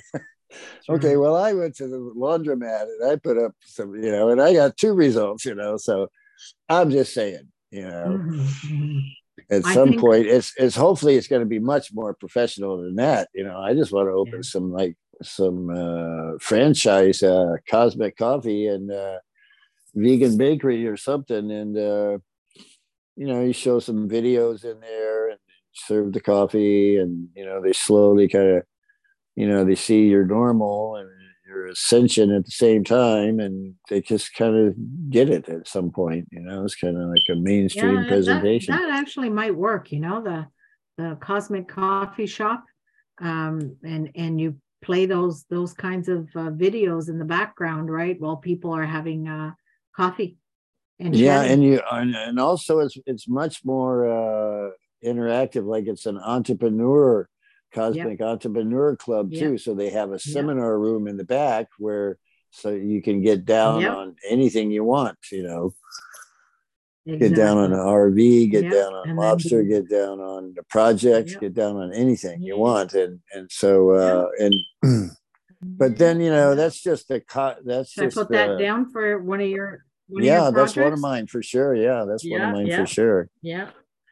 [SPEAKER 3] Okay, well, I went to the laundromat and I put up some, you know, and I got two results, you know. So I'm just saying, you know,
[SPEAKER 2] Mhm, mhm.
[SPEAKER 3] at
[SPEAKER 2] I
[SPEAKER 3] some
[SPEAKER 2] think
[SPEAKER 3] point, it's it's hopefully it's going to be much more professional than that. You know, I just want to
[SPEAKER 2] yeah.
[SPEAKER 3] open some like some uh, franchise, uh, Cosmic Coffee and uh, vegan bakery or something, and uh, you know, you show some videos in there and serve the coffee, and you know, they slowly kind of, you know, they see you're normal and or ascension at the same time, and they just kind of get it at some point. You know, it's kind of like a mainstream
[SPEAKER 2] Yeah, that,
[SPEAKER 3] presentation.
[SPEAKER 2] that actually might work, you know, the the Cosmic Coffee Shop. Um, and and you play those those kinds of uh, videos in the background, right, while people are having uh, coffee. And
[SPEAKER 3] Yeah,
[SPEAKER 2] chatting.
[SPEAKER 3] and you and, and also it's it's much more uh, interactive. Like it's an entrepreneur, cosmic yep. entrepreneur club yep. too. So they have a seminar yep. room in the back where so you can get down yep. on anything you want. You know, exactly. Get down on an R V, get yep. down on and lobster, get down on the projects, yep. get down on anything yeah. you want. And and so uh, yeah. and but then you know that's just a co- that's
[SPEAKER 2] Should
[SPEAKER 3] just
[SPEAKER 2] I put
[SPEAKER 3] the,
[SPEAKER 2] that down for one of your. One
[SPEAKER 3] yeah, that's one of mine for sure. Yeah, that's yeah, one of mine
[SPEAKER 2] yeah.
[SPEAKER 3] for sure.
[SPEAKER 2] Yeah.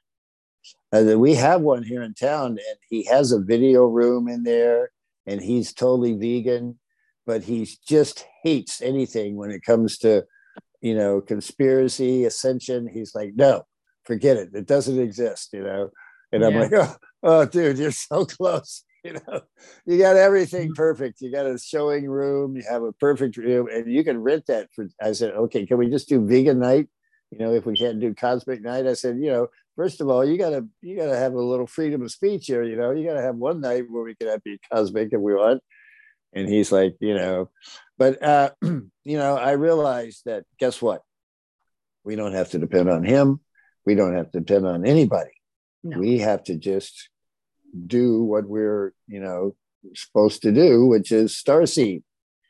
[SPEAKER 3] Uh, we have one here in town, and he has a video room in there, and he's totally vegan, but he just hates anything when it comes to, you know, conspiracy, ascension. He's like, no, forget it. It doesn't exist, you know? And yeah. I'm like, oh, oh, dude, you're so close. You know, you got everything perfect. You got a showing room, you have a perfect room, and you can rent that for. I said, okay, can we just do vegan night? You know, if we can't do cosmic night, I said, you know, first of all, you gotta you gotta have a little freedom of speech here. You know, you gotta have one night where we can have be cosmic if we want. And he's like, you know, but uh, you know, I realized that guess what? We don't have to depend on him. We don't have to depend on anybody. No. We have to just do what we're, you know, supposed to do, which is starseed.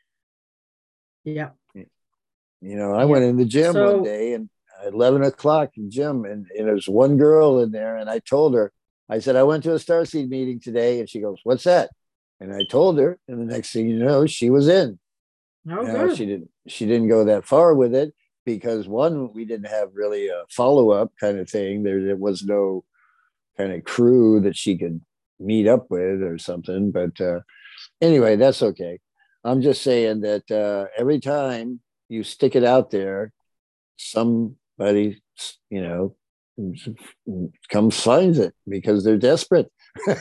[SPEAKER 2] Yeah.
[SPEAKER 3] You know, I yeah. went in the gym so, one day and at eleven o'clock in gym, and, and there's one girl in there, and I told her, I said, I went to a starseed meeting today, and she goes, what's that? And I told her, and the next thing you know, she was in.
[SPEAKER 2] Oh,
[SPEAKER 3] now,
[SPEAKER 2] good.
[SPEAKER 3] she didn't she didn't go that far with it because one, we didn't have really a follow-up kind of thing. There, there was no kind of crew that she could meet up with or something. But uh, anyway, that's okay. I'm just saying that uh, every time you stick it out there, somebody, you know, comes finds it because they're desperate.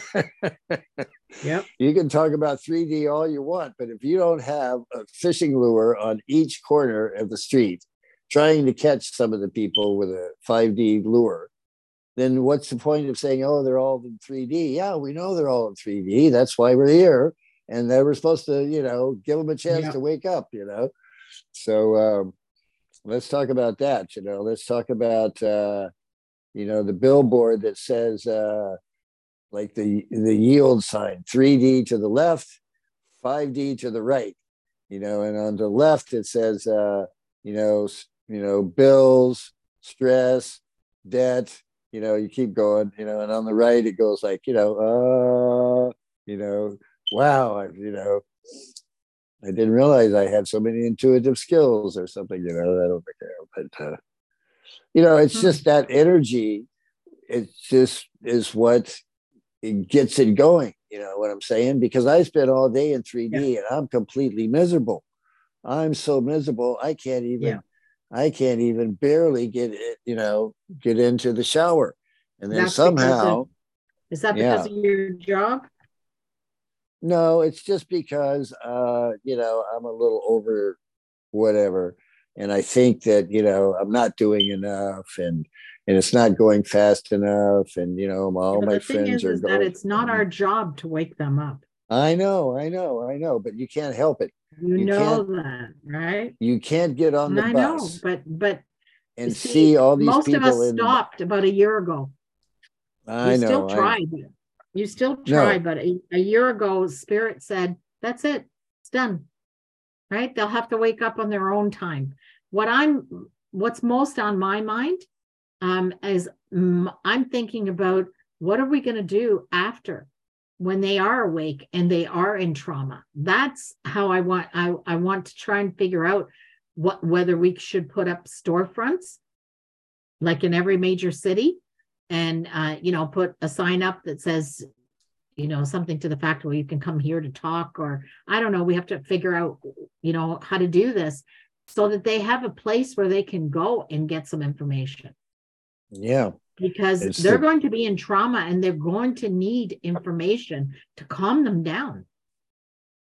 [SPEAKER 2] Yep.
[SPEAKER 3] You can talk about three D all you want, but if you don't have a fishing lure on each corner of the street trying to catch some of the people with a five D lure, then what's the point of saying, oh, they're all in three D? Yeah, we know they're all in three D. That's why we're here. And they were supposed to, you know, give them a chance yeah. to wake up, you know. So um, let's talk about that, you know. Let's talk about, uh, you know, the billboard that says, uh, like the, the yield sign, three D to the left, five D to the right, you know. And on the left, it says, uh, you know, you know, bills, stress, debt, you know, you keep going, you know, and on the right, it goes like, you know, uh, you know, wow, I, you know, I didn't realize I had so many intuitive skills or something, you know, I don't think, but, uh, you know, it's just that energy. It just is what it gets it going. You know what I'm saying? Because I spent all day in three D yeah. and I'm completely miserable. I'm so miserable. I can't even, yeah. I can't even barely get it, you know, get into the shower. And then That's somehow.
[SPEAKER 2] Of, is that because yeah. of your job?
[SPEAKER 3] No, it's just because, uh, you know, I'm a little over whatever. And I think that, you know, I'm not doing enough and, and it's not going fast enough. And, you know, all yeah, my friends
[SPEAKER 2] is,
[SPEAKER 3] are
[SPEAKER 2] is
[SPEAKER 3] going.
[SPEAKER 2] That it's not our job to wake them up.
[SPEAKER 3] I know, I know, I know, but you can't help it.
[SPEAKER 2] You, you know that, right?
[SPEAKER 3] You can't get on the
[SPEAKER 2] I
[SPEAKER 3] bus.
[SPEAKER 2] know, but, but
[SPEAKER 3] and see, see all these
[SPEAKER 2] most
[SPEAKER 3] people.
[SPEAKER 2] Most of us
[SPEAKER 3] in
[SPEAKER 2] stopped
[SPEAKER 3] the...
[SPEAKER 2] about a year ago.
[SPEAKER 3] I
[SPEAKER 2] you
[SPEAKER 3] know.
[SPEAKER 2] Still tried.
[SPEAKER 3] I know.
[SPEAKER 2] You still try,
[SPEAKER 3] no.
[SPEAKER 2] but a, a year ago, Spirit said, that's it. It's done. Right? They'll have to wake up on their own time. What I'm, what's most on my mind um, is mm, I'm thinking about what are we going to do after when they are awake and they are in trauma. That's how I want, I, I want to try and figure out what, whether we should put up storefronts like in every major city. And, uh, you know, put a sign up that says, you know, something to the fact where you can come here to talk, or I don't know, we have to figure out, you know, how to do this so that they have a place where they can go and get some information.
[SPEAKER 3] Yeah.
[SPEAKER 2] Because
[SPEAKER 3] it's
[SPEAKER 2] they're
[SPEAKER 3] the...
[SPEAKER 2] going to be in trauma and they're going to need information to calm them down.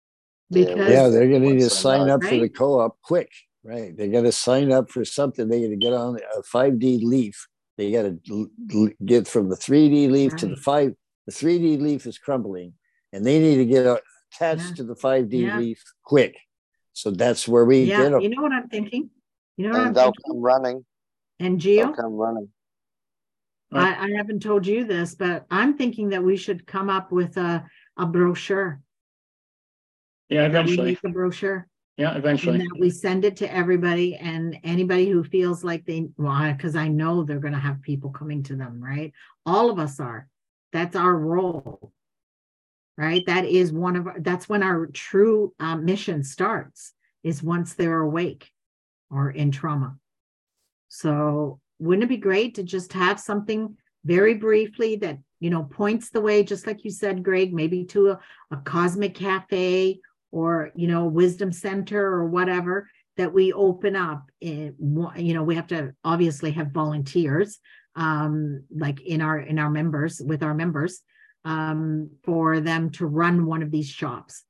[SPEAKER 2] because
[SPEAKER 3] yeah, they're going to need to
[SPEAKER 4] What's
[SPEAKER 3] sign
[SPEAKER 4] that?
[SPEAKER 3] up for the
[SPEAKER 2] Right?
[SPEAKER 3] co-op quick, right? They got to sign up for something. They got to get on a five D leaf. They got to get from the three D leaf to the
[SPEAKER 2] Right.
[SPEAKER 3] five. The three D leaf is crumbling, and they need to get attached
[SPEAKER 2] Yeah.
[SPEAKER 3] to the five D
[SPEAKER 2] Yeah.
[SPEAKER 3] leaf quick. So that's where we get
[SPEAKER 2] Yeah.
[SPEAKER 3] them.
[SPEAKER 2] You know what I'm thinking? You know what I'm
[SPEAKER 4] And they'll
[SPEAKER 2] thinking?
[SPEAKER 4] come running.
[SPEAKER 2] And
[SPEAKER 4] They'll
[SPEAKER 2] Gio,
[SPEAKER 4] come running.
[SPEAKER 1] Right.
[SPEAKER 2] I, I haven't told you this, but I'm thinking that we should come up with a, a brochure.
[SPEAKER 1] Yeah,
[SPEAKER 2] That we
[SPEAKER 1] eventually.
[SPEAKER 2] make a brochure
[SPEAKER 1] Yeah,
[SPEAKER 2] and
[SPEAKER 1] eventually.
[SPEAKER 2] that we send it to everybody, and anybody who feels like they, well, because I know they're going to have people coming to them, right? All of us are. That's our role, right? That is one of, that's when our true um, mission starts, is once they're awake or in trauma. So wouldn't it be great to just have something very briefly that, you know, points the way, just like you said, Greg, maybe to a, a cosmic cafe or, you know, wisdom center or whatever that we open up in, you know, we have to obviously have volunteers, um, like in our, in our members, with our members, um, for them to run one of these shops.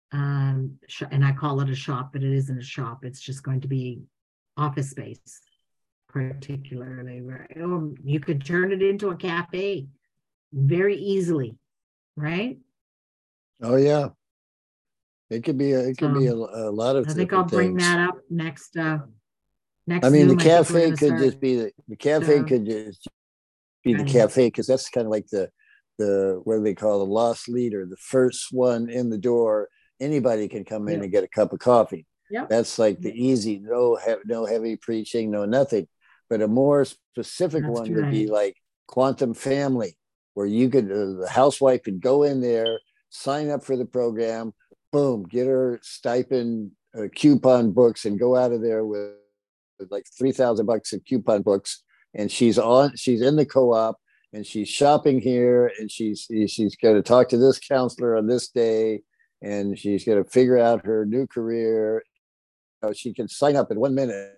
[SPEAKER 2] Um, and I call it a shop, but it isn't a shop. It's just going to be office space. Particularly, right? Or you could turn it into a cafe very easily, right?
[SPEAKER 3] Oh yeah, it could be. A, it could
[SPEAKER 2] So
[SPEAKER 3] be a, a lot of
[SPEAKER 2] I think I'll
[SPEAKER 3] different
[SPEAKER 2] bring
[SPEAKER 3] things.
[SPEAKER 2] that up next. Uh, next
[SPEAKER 3] I mean,
[SPEAKER 2] Zoom.
[SPEAKER 3] the
[SPEAKER 2] I think we're
[SPEAKER 3] cafe
[SPEAKER 2] going to
[SPEAKER 3] could
[SPEAKER 2] start.
[SPEAKER 3] just be the, the cafe
[SPEAKER 2] So,
[SPEAKER 3] could just be the
[SPEAKER 2] um,
[SPEAKER 3] cafe, because that's kind of like the the what do they call the lost leader, the first one in the door. Anybody can come in
[SPEAKER 2] Yeah.
[SPEAKER 3] and get a cup of coffee.
[SPEAKER 2] Yeah.
[SPEAKER 3] That's like the easy, no he- no heavy preaching, no nothing. But a more specific
[SPEAKER 2] That's
[SPEAKER 3] one would be
[SPEAKER 2] right.
[SPEAKER 3] like Quantum Family, where you could uh, the housewife could go in there, sign up for the program, boom, get her stipend uh, coupon books, and go out of there with, with like three thousand bucks in coupon books. And she's on, she's in the co-op, and she's shopping here, and she's she's going to talk to this counselor on this day, and she's going to figure out her new career. You know, she can sign up in one minute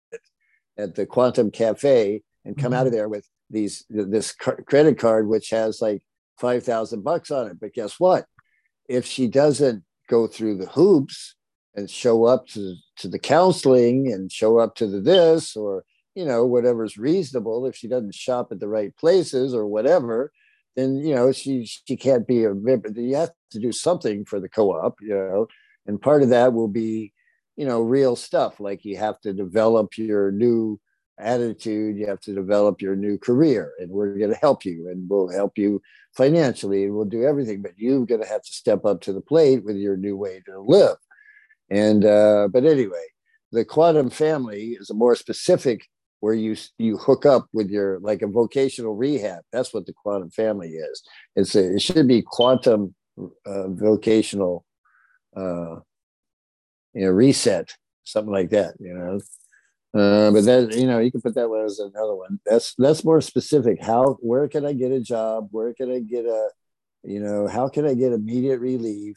[SPEAKER 3] at the Quantum Cafe and come mm-hmm. out of there with these this credit card which has like five thousand bucks on it. But guess what? If she doesn't go through the hoops and show up to, to the counseling and show up to the this, or you know, whatever's reasonable, if she doesn't shop at the right places or whatever, then you know she she can't be a member. You have to do something for the co-op, you know, and part of that will be, you know, real stuff, like you have to develop your new attitude, you have to develop your new career, and we're going to help you, and we'll help you financially, and we'll do everything, but you're going to have to step up to the plate with your new way to live. And uh but anyway, the Quantum Family is a more specific, where you you hook up with your, like a vocational rehab. That's what the Quantum Family is. It's a, it should be quantum uh, vocational uh you know, reset, something like that, you know. Uh, but that, you know, you can put that one as another one. That's that's more specific. How, where can I get a job? Where can I get a, you know, how can I get immediate relief?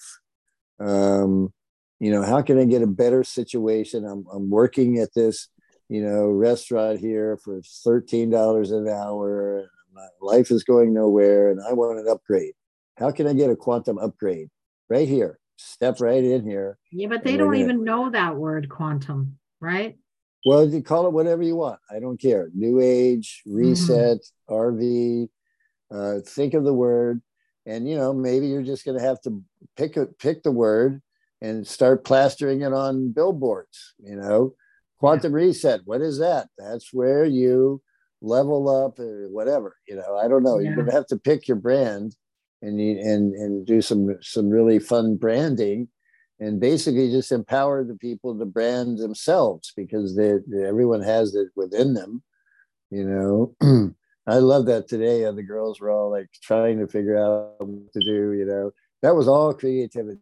[SPEAKER 3] Um, you know, how can I get a better situation? I'm I'm working at this, you know, restaurant here for thirteen dollars an hour. And my life is going nowhere, and I want an upgrade. How can I get a quantum upgrade? Right here. Step right in here.
[SPEAKER 2] Yeah, but they don't gonna, even know that word quantum, right?
[SPEAKER 3] Well, you call it whatever you want. I don't care. New age, reset, mm-hmm. R V. Uh, think of the word, and you know, maybe you're just going to have to pick a, pick the word and start plastering it on billboards. You know, quantum yeah. reset. What is that? That's where you level up, or whatever. You know, I don't know. Yeah. You're going to have to pick your brand, and you and and do some some really fun branding. And basically just empower the people to brand themselves, because they, they, everyone has it within them, you know. I love that today. Uh, the girls were all like trying to figure out what to do, you know. That was all creativity,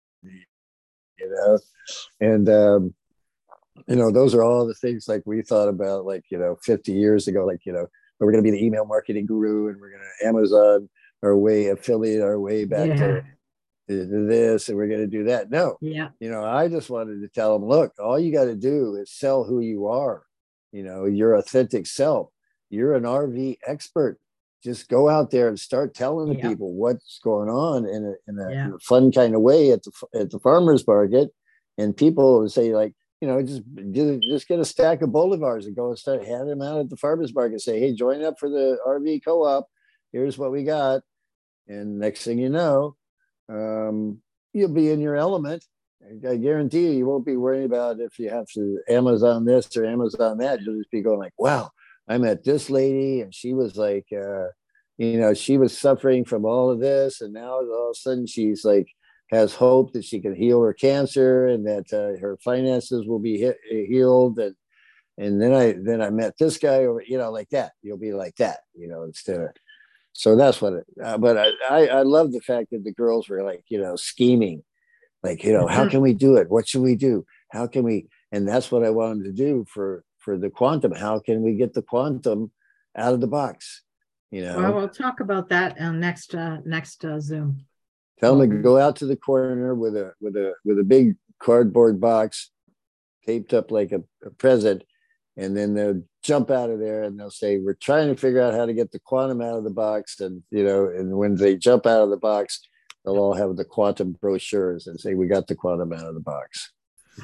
[SPEAKER 3] you know. And, um, you know, those are all the things like we thought about, like, you know, fifty years ago, like, you know, we're going to be the email marketing guru, and we're going to Amazon our way, affiliate our way back yeah. to this, and we're going to do that. No,
[SPEAKER 2] yeah,
[SPEAKER 3] you know, I just wanted to tell them, look, all you got to do is sell who you are, you know, your authentic self. You're an R V expert. just go out there and start telling the
[SPEAKER 2] Yep.
[SPEAKER 3] people what's going on in a, in a,
[SPEAKER 2] Yeah.
[SPEAKER 3] in a fun kind of way at the at the farmers market, and people would say like, you know, just just get a stack of bolivars and go and start handing them out at the farmers market. Say, hey, join up for the R V co-op. Here's what we got, and next thing you know, um, you'll be in your element. I guarantee you, you won't be worrying about if you have to Amazon this or Amazon that. You'll just be going like, wow, I met this lady and she was like, uh, you know, she was suffering from all of this. And now all of a sudden she's like, has hope that she can heal her cancer and that uh, her finances will be hit, healed. And, and then I, then I met this guy over, you know, like that. You'll be like that, you know, instead of, so that's what it, uh, but I, I, I love the fact that the girls were like, you know, scheming. Like, you know, how can we do it? What should we do? How can we? And that's what I wanted to do for, for the quantum. How can we get the quantum out of the box? You know,
[SPEAKER 2] Well, we'll talk about that on next uh, next uh, Zoom.
[SPEAKER 3] tell them to go out to the corner with a with a with a big cardboard box taped up like a, a present, and then they'll jump out of there and they'll say, "We're trying to figure out how to get the quantum out of the box." And you know, and when they jump out of the box, they'll all have the quantum brochures and say, "We got the quantum out of the box."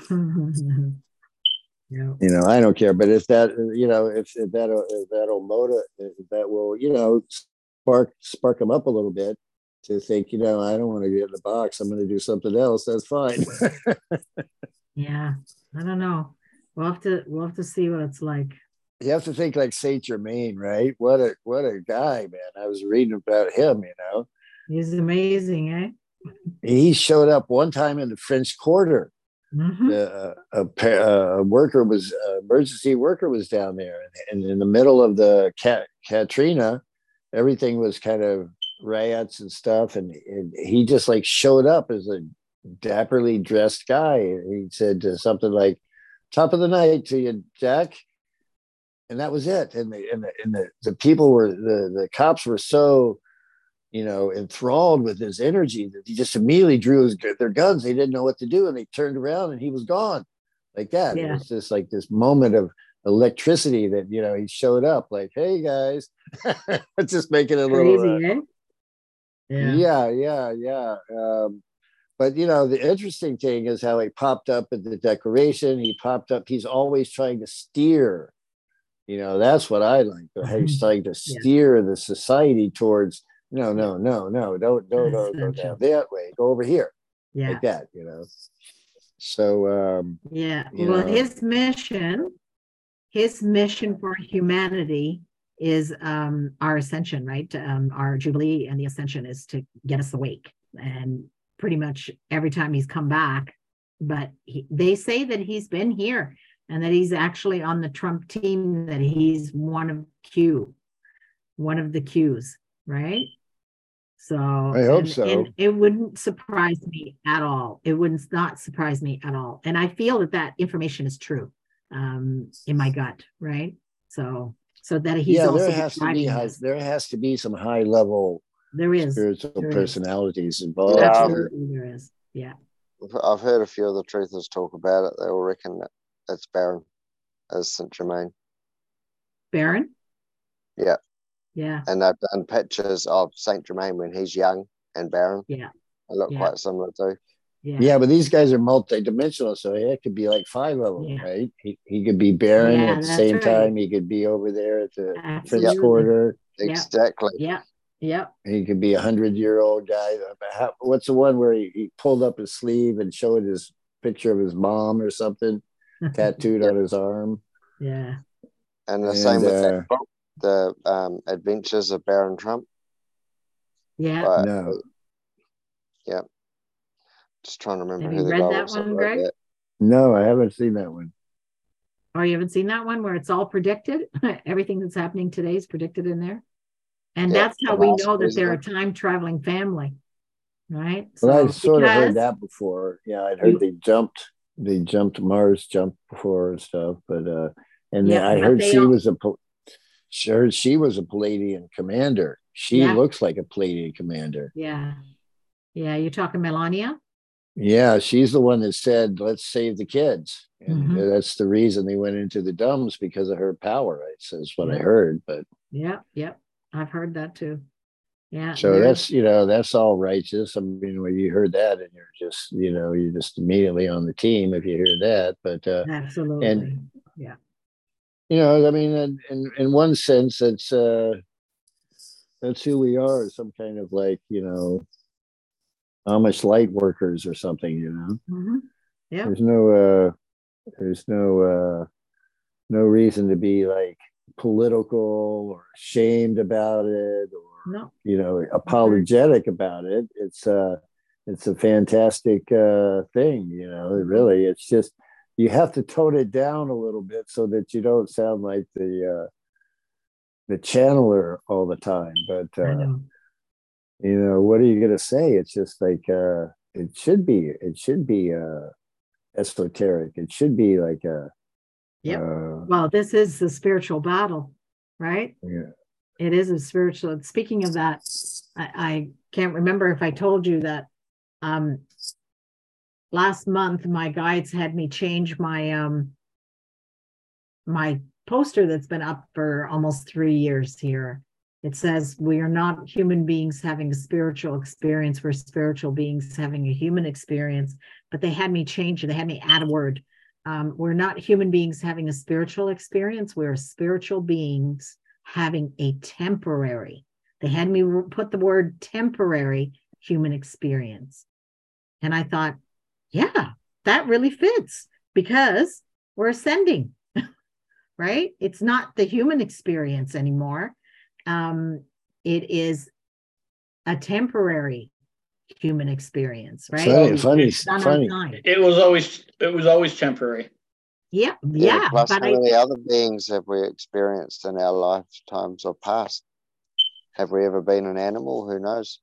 [SPEAKER 2] Yeah.
[SPEAKER 3] You know, I don't care, but if that, you know, if, if that, if that'll motive, if that will, you know, spark spark them up a little bit to think, you know, I don't want to get in the box. I'm going to do something else. That's fine.
[SPEAKER 2] Yeah, I don't know. We'll have to we'll have to see what it's like.
[SPEAKER 3] You have to think like Saint Germain, right? What a what a guy, man! I was reading about him. You know,
[SPEAKER 2] He's amazing, eh?
[SPEAKER 3] he showed up one time in the French Quarter.
[SPEAKER 2] Mm-hmm.
[SPEAKER 3] Uh, a, a worker was uh, emergency worker was down there, and, and in the middle of the Kat, Katrina, everything was kind of riots and stuff, and, and he just like showed up as a dapperly dressed guy. He said uh, something like, "Top of the night to you, Jack," and that was it. And the and the, and the, the people were the the cops were so, you know, enthralled with his energy that he just immediately drew his, their guns. They didn't know what to do. And they turned around and he was gone like that. Yeah. It was just like this moment of electricity that, you know, he showed up like, hey guys, just making it a
[SPEAKER 2] Crazy,
[SPEAKER 3] little, uh,
[SPEAKER 2] eh? Yeah.
[SPEAKER 3] yeah, yeah, yeah. Um, but, you know, the interesting thing is how he popped up at the Declaration. He popped up. He's always trying to steer, you know, that's what I like. How he's trying to steer yeah. the society towards, no, no, no, no, don't, don't, don't go down that way. Go over here. Yeah. Like that, you know. So, um,
[SPEAKER 2] yeah. Well, know. his mission, his mission for humanity is um, our ascension, right? Um, our Jubilee and the ascension is to get us awake. And pretty much every time he's come back, but he, they say that he's been here and that he's actually on the Trump team, that he's one of Q, one of the Qs, right? So
[SPEAKER 3] I hope
[SPEAKER 2] and,
[SPEAKER 3] so.
[SPEAKER 2] And it wouldn't surprise me at all. It wouldn't not surprise me at all. And I feel that that information is true um, in my gut, right? So, so that he's
[SPEAKER 3] yeah,
[SPEAKER 2] also
[SPEAKER 3] there has to be high, there has to be some high level
[SPEAKER 2] there is
[SPEAKER 3] spiritual
[SPEAKER 2] there
[SPEAKER 3] personalities
[SPEAKER 2] is.
[SPEAKER 3] involved.
[SPEAKER 2] Absolutely, there. there is. Yeah,
[SPEAKER 4] I've heard a few of the truthers talk about it. They all reckon that it's Baron as Saint Germain.
[SPEAKER 2] Baron.
[SPEAKER 4] Yeah.
[SPEAKER 2] Yeah.
[SPEAKER 4] And they've done pictures of Saint Germain when he's young and Baron.
[SPEAKER 2] Yeah.
[SPEAKER 4] They look
[SPEAKER 2] yeah.
[SPEAKER 4] quite similar too.
[SPEAKER 3] Yeah. yeah, but these guys are multi-dimensional, so it could be like five of them, yeah. right? He, he could be Baron yeah, at the same right. time. He could be over there at the Absolutely. French Quarter.
[SPEAKER 4] Exactly.
[SPEAKER 2] Yeah. Yeah.
[SPEAKER 3] He could be a hundred-year-old guy. How, what's the one where he, he pulled up his sleeve and showed his picture of his mom or something tattooed on his arm?
[SPEAKER 2] Yeah.
[SPEAKER 4] And the and, same with uh, that book, the um, Adventures of Baron Trump.
[SPEAKER 2] Yeah.
[SPEAKER 3] But, no.
[SPEAKER 4] Yeah. Just trying to remember
[SPEAKER 2] Have
[SPEAKER 4] who
[SPEAKER 2] you
[SPEAKER 4] the
[SPEAKER 2] read
[SPEAKER 4] guy
[SPEAKER 2] that
[SPEAKER 4] was
[SPEAKER 2] one,
[SPEAKER 4] that
[SPEAKER 2] Greg?
[SPEAKER 4] that.
[SPEAKER 3] No, I haven't seen that one.
[SPEAKER 2] Oh, you haven't seen that one where it's all predicted? Everything that's happening today is predicted in there. And yeah, that's how we know that they're a time traveling family, right?
[SPEAKER 3] Well, so, I'd sort of heard that before. Yeah, I'd heard you, they jumped, they jumped Mars, jumped before and stuff. But uh, and yeah, I heard she all, was a, she heard she was a Palladian commander. She yeah. looks like a Palladian commander.
[SPEAKER 2] Yeah, yeah. You're talking Melania?
[SPEAKER 3] Yeah, she's the one that said, "Let's save the kids," and
[SPEAKER 2] mm-hmm.
[SPEAKER 3] that's the reason they went into the dumbs, because of her power. Right? So that's what yeah. I heard. But
[SPEAKER 2] yeah, yeah. I've heard that too. Yeah.
[SPEAKER 3] So
[SPEAKER 2] there's-
[SPEAKER 3] that's, you know, that's all righteous. I mean, when you heard that and you're just, you know, you're just immediately on the team if you hear that. But, uh,
[SPEAKER 2] absolutely.
[SPEAKER 3] and,
[SPEAKER 2] yeah.
[SPEAKER 3] you know, I mean, in, in, in one sense, it's, uh, that's who we are, some kind of like, you know, Amish light workers or something, you know.
[SPEAKER 2] Mm-hmm. Yeah.
[SPEAKER 3] There's no, uh, there's no, uh, no reason to be like political or ashamed about it or,
[SPEAKER 2] No.
[SPEAKER 3] you know, apologetic about it. It's uh it's a fantastic uh thing, you know, it really, it's just, you have to tone it down a little bit so that you don't sound like the uh the channeler all the time. But uh
[SPEAKER 2] know.
[SPEAKER 3] you know, what are you gonna say? It's just like uh it should be, it should be uh esoteric. It should be like a
[SPEAKER 2] Yep.
[SPEAKER 3] uh,
[SPEAKER 2] well, this is the spiritual battle, right?
[SPEAKER 3] yeah.
[SPEAKER 2] It is a spiritual. Speaking of that, I, I can't remember if I told you that um, last month my guides had me change my um, my poster that's been up for almost three years here. It says, we are not human beings having a spiritual experience. We're spiritual beings having a human experience. But they had me change it. They had me add a word. Um, we're not human beings having a spiritual experience. We're spiritual beings having a temporary, they had me put the word temporary human experience. And I thought, yeah, that really fits because we're ascending, right? It's not the human experience anymore. Um, it is a temporary human experience, right?
[SPEAKER 3] Funny, funny, funny.
[SPEAKER 1] It was always, it was always temporary.
[SPEAKER 2] Yeah,
[SPEAKER 4] Yeah,
[SPEAKER 2] yeah.
[SPEAKER 4] plus,
[SPEAKER 2] but
[SPEAKER 4] how
[SPEAKER 2] I,
[SPEAKER 4] many other beings have we experienced in our lifetimes or past? Have we ever been an animal? Who knows?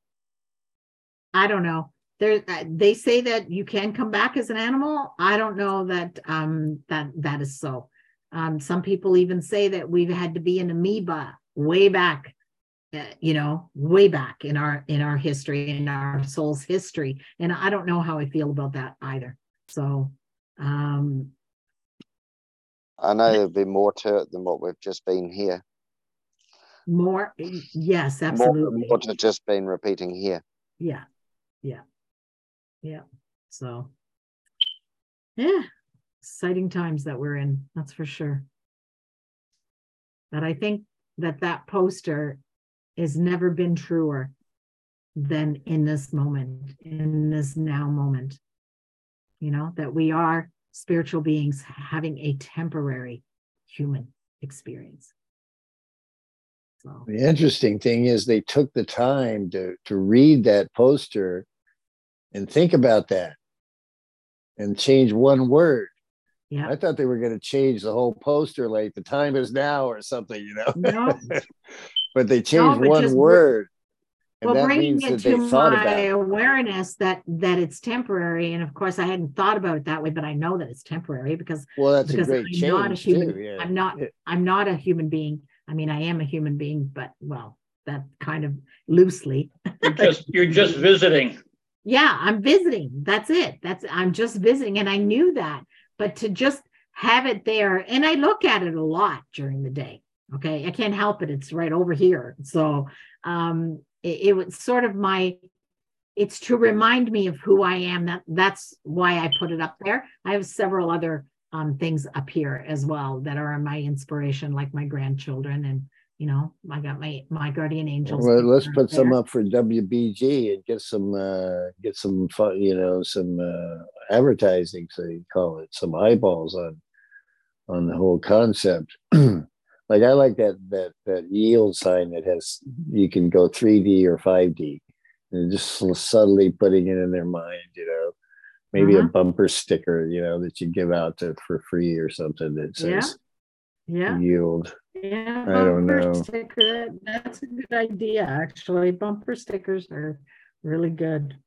[SPEAKER 2] I don't know. There, uh, they say that you can come back as an animal. I don't know that um, that that is so. Um, some people even say that we've had to be an amoeba way back, uh, you know, way back in our in our history, in our soul's history. And I don't know how I feel about that either. So. Um,
[SPEAKER 4] I know there'd be more to it than what we've just been here.
[SPEAKER 2] More, yes, absolutely.
[SPEAKER 4] More, more to just been repeating here.
[SPEAKER 2] Yeah, yeah, yeah. So, yeah, exciting times that we're in, that's for sure. But I think that that poster has never been truer than in this moment, in this now moment. You know, that we are spiritual beings having a temporary human experience. So
[SPEAKER 3] the interesting thing is they took the time to to read that poster and think about that and change one word.
[SPEAKER 2] yeah,
[SPEAKER 3] I thought they were going to change the whole poster, like the time is now or something, you know.
[SPEAKER 2] no,
[SPEAKER 3] but they changed
[SPEAKER 2] no,
[SPEAKER 3] one
[SPEAKER 2] just,
[SPEAKER 3] word. And
[SPEAKER 2] well,
[SPEAKER 3] that
[SPEAKER 2] bringing
[SPEAKER 3] means
[SPEAKER 2] it
[SPEAKER 3] that they
[SPEAKER 2] to
[SPEAKER 3] thought
[SPEAKER 2] my
[SPEAKER 3] about it.
[SPEAKER 2] awareness that that it's temporary, and of course I hadn't thought about it that way, but I know that it's temporary because
[SPEAKER 3] Well, that's
[SPEAKER 2] because
[SPEAKER 3] a great
[SPEAKER 2] I'm
[SPEAKER 3] change
[SPEAKER 2] not a human.
[SPEAKER 3] too. Yeah,
[SPEAKER 2] I'm not. I'm not a human being. I mean, I am a human being, but well, that kind of loosely.
[SPEAKER 1] You're just you're just visiting.
[SPEAKER 2] Yeah, I'm visiting. That's it. That's I'm just visiting, and I knew that. But to just have it there, and I look at it a lot during the day. Okay, I can't help it. It's right over here. So um, it, it was sort of my. It's to remind me of who I am. That that's why I put it up there. I have several other um, things up here as well that are my inspiration, like my grandchildren, and you know, I got my my guardian angels.
[SPEAKER 3] Well, let's put
[SPEAKER 2] there.
[SPEAKER 3] some up for W B G and get some uh, get some fun, you know, some uh, advertising, so you call it, some eyeballs on on the whole concept. Like I like that that that yield sign that has, you can go three D or five D, and just subtly putting it in their mind, you know, maybe
[SPEAKER 2] Uh-huh.
[SPEAKER 3] a bumper sticker, you know, that you give out to for free or something that says
[SPEAKER 2] Yeah.
[SPEAKER 3] yield.
[SPEAKER 2] Yeah,
[SPEAKER 3] I don't
[SPEAKER 2] bumper
[SPEAKER 3] know.
[SPEAKER 2] sticker. That's a good idea, actually. Bumper stickers are really good.